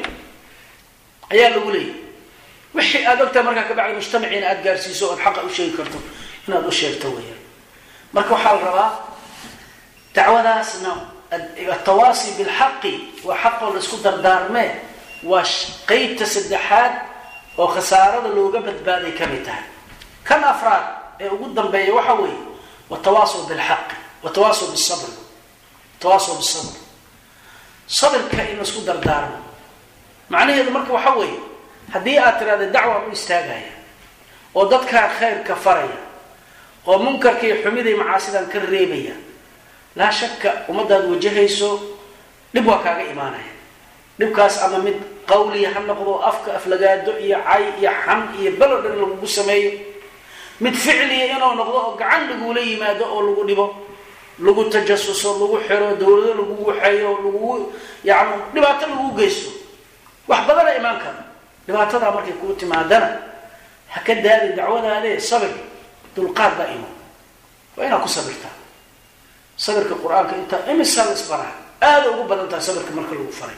أيها الأولي وحي أدوك مركا كبعد المجتمعين أدقار سيسو الحق أو شيء كرتو هنا أدو شيء توير مركو حال ربا دعوة ناسنا التواصي بالحق وحق الاسكو دردار ما وقيد تسدحات وخسارة اللي قبت بالي كمتها كم أفراد قدام بي وحوي والتواصل بالحق وتواصل بالصبر تواصل بالصبر صبر كائن اسكو دردارنا معناه هذا مركو حوي هدي اترى هذه الدعوه من استاغايا وددك خير كفريا ومنكر كي حميدي معاصيدان كريبيا لا شك ومدد وجهيسو دبوا كاغا ايمانيا دبكاس اما مد قولي حنقدو افك افلغادو يا عاي يا حم يا بلد لو سميو مد فعلي انو نقدو غعان لغو ليمادو او لغو ديبو لغو تجسس لغو خيرو دولده لغو وحيو لغو يعني دباتة لغو غيسو wax badan iimaanka dhibaatada markay ku timaadana hakada dacwada hada sabr dulqaad daa'imo waa ina ku sabirta sabirka quraanka inta imisal isbara aad ugu badan tahay sabirka marka lagu faray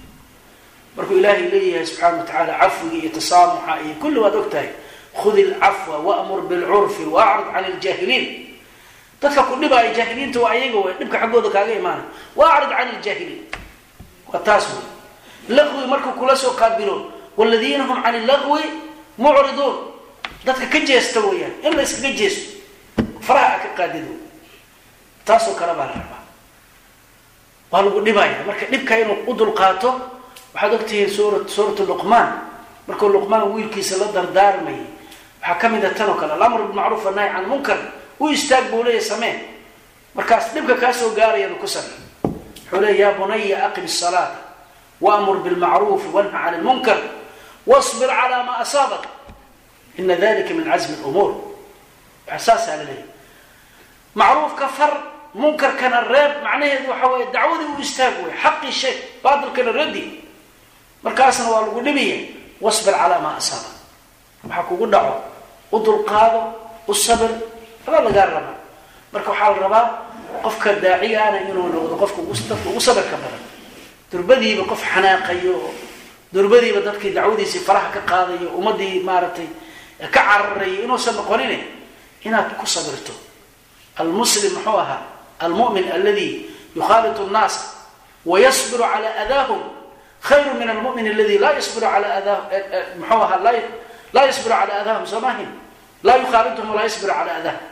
markuu ilaahi leeyahay subhanahu wa ta'ala afwi iyo tasaamuha iyo kullu wad ogtahay khudh al-afwa wa'mur bil-'urf wa'rid 'an al-jahilin dadka ku dhibay jahiliinta waa ayaga way dhibka xaqooda kaaga iimaan wa'rid 'an al-jahilin wa tasmu لغوي مركو كلا سو قابلون والذين هم عن اللغو معرضون ددك كجيستو ويان ان اسك كجيس فراك قاددو تاسو كلا باربا lagu dhibaya marka dhibka inuu u dulqaato waxaad ogtahay suuratu luqmaan markuu luqmaan wiilkiisa la dardaarmay waxa kamid ah tan oo kale al-amr bil ma'ruf wa nahy 'anil munkar u istaag buu leeyahay samee markaas dhibka ka soo gaarayna ku samee xulay ya bunayya aqim as-salata wa'mur bil ma'ruf wa nahy 'anil munkar wasbir 'ala ma asabak inna dhalika min 'azm al-umur اساس على ليه معروف كفر منكر كان الراب معناه هو دعوه واستاغ حق الشيء باطل كان ردي markaasna waa lagu dhibiye wasbir ala ma asaba waxa kugu dhaco u dulqaado u sabir laga raba marka waxa la rabaa qofka daaciyaana inuu noqdo qofka ugu sabir ka badan durbadiiba qof xanaaqayo durbadiiba dadkii dacwadiisa faraha ka qaadayo umadii maaratay ka cararay inuu san qorinay inaad ku sabirto المسلم حوها المؤمن الذي يخالط الناس ويصبر على أذاهم خير من المؤمن الذي لا يصبر على أذاهم محوها لا يصبر على أذاهم سماهم لا يخالطهم ولا يصبر على أذاهم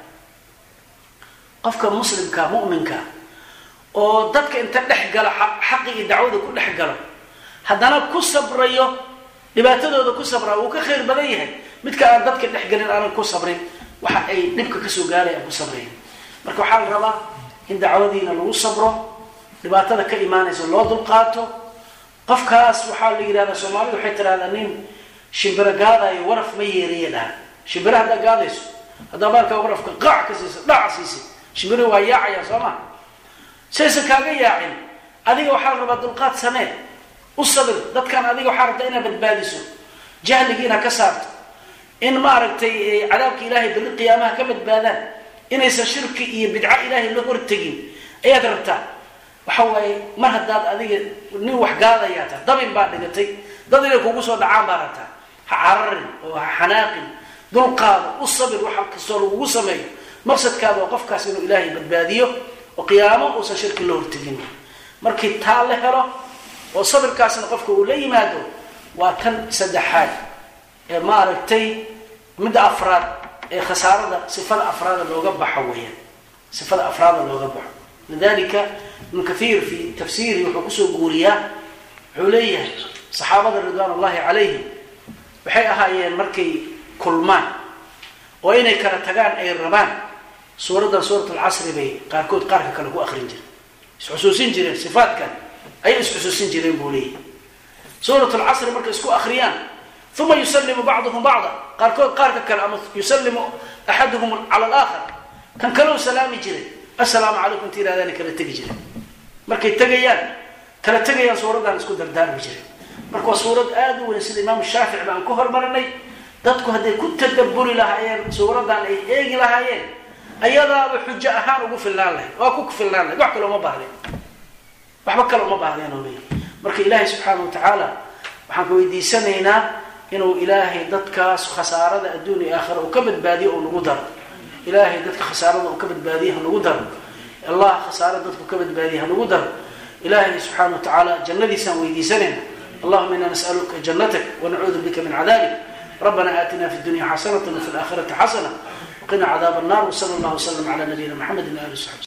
قفك مسلم كمؤمن كا وددك انت دخغل حقي دعوده كل دخغل hadana ku sabrayo dhibaatadooda ku sabra oo ka khayr badan yahay midka aan dadka dhexgalin aan ku sabrin waxa ay dibka ka soo gaaray ku sabray marka waxa la rabaa in dacwadiina lagu sabro dhibaatada ka iimaanayso loo dulqaato qofkaas waxa la yiraahdaa Soomaalidu waxay tiraahdaa nin shimbira gaadayo waraf ma yeeriyada shimbiraha gaadayso hada marka warafka qaac ka siisa dhaacsiisa shimbiro waa yaacaya Soomaa saysa kaaga yaacin adiga waxa la rabaa dulqaad samee usabir dadkan adiga waxa rabtaa inaad badbaadiso jahligiina ka saarto in ma aragtay cadaabka ilaahay bil qiyaamaha ka badbaadaan inaysan shirki iyo bidca ilaahay la hortagin ayaad rabtaa waxa way mar hadaad adiga nin wax gaadaya dabin baa dhigatay dad inay kugu soo dhacaan baa rabtaa ha cararin oo ha xanaaqin dulqaad usabir waxa ka soo lagu sameeyo maqsadkaada qofkaas inuu ilaahay badbaadiyo oo qiyaamo uu shirki la hortagin markii taa la helo oo sabirkaasna qofka uu la yimaado waa tan saddexaad ee ma aragtay mid afraad ee khasaarada sifada afraad looga baxo weeyaan sifada afraad looga baxo lidalika ibn kathir fi tafsiri wuxuu kusoo guuriyaa xuleeyah saxaabada ridwanullahi alayhim waxay ahaayeen markay kulmaan oo inay kala tagaan ay rabaan suuratul asr bay qaarkood qaarka kale ku akhrin jireen xusuusin jireen sifaadkan ay isxusuusin jireen boolay suuratul asr markay isku akhriyaan ثم يسلم بعضهم بعضا قارك كلام يسلم احدهم على الاخر كان كلو سلامي جري السلام عليكم تيرا ذلك لا تجي جري markay tagayaan kala tagayaan suuradan isku dardaarmi jiray marka suurad aad u wanaagsan imaam shaafici baan ku hormarinay dadku haday ku tadabburi lahaayeen suuradan ay eegi lahaayeen ayada xujo ahaan ugu filaan lahayd waa ku filaan lahayd wax kale uma baahdeen waxba kale uma baahdeen oo marka ilaahay subhanahu wa ta'ala waxaan ku weydiisanaynaa inuu ilaahay dadkaas khasaarada adduun iyo aakhira uu ka badbaadiyo oo nagu daro ilaahay dadka khasaarada uu ka badbaadiyo nagu daro allah khasaarada dadku ka badbaadiyo nagu daro ilaahay subhanahu wa ta'ala jannadiisa weydiisanayna allahumma inna nas'aluka jannatak wa na'udhu bika min 'adabik rabbana atina fid dunya hasanatan wa fil akhirati hasanatan wa qina 'adhaban nar wa sallallahu wa sallam ala nabiyyina muhammadin wa alihi wa sahbihi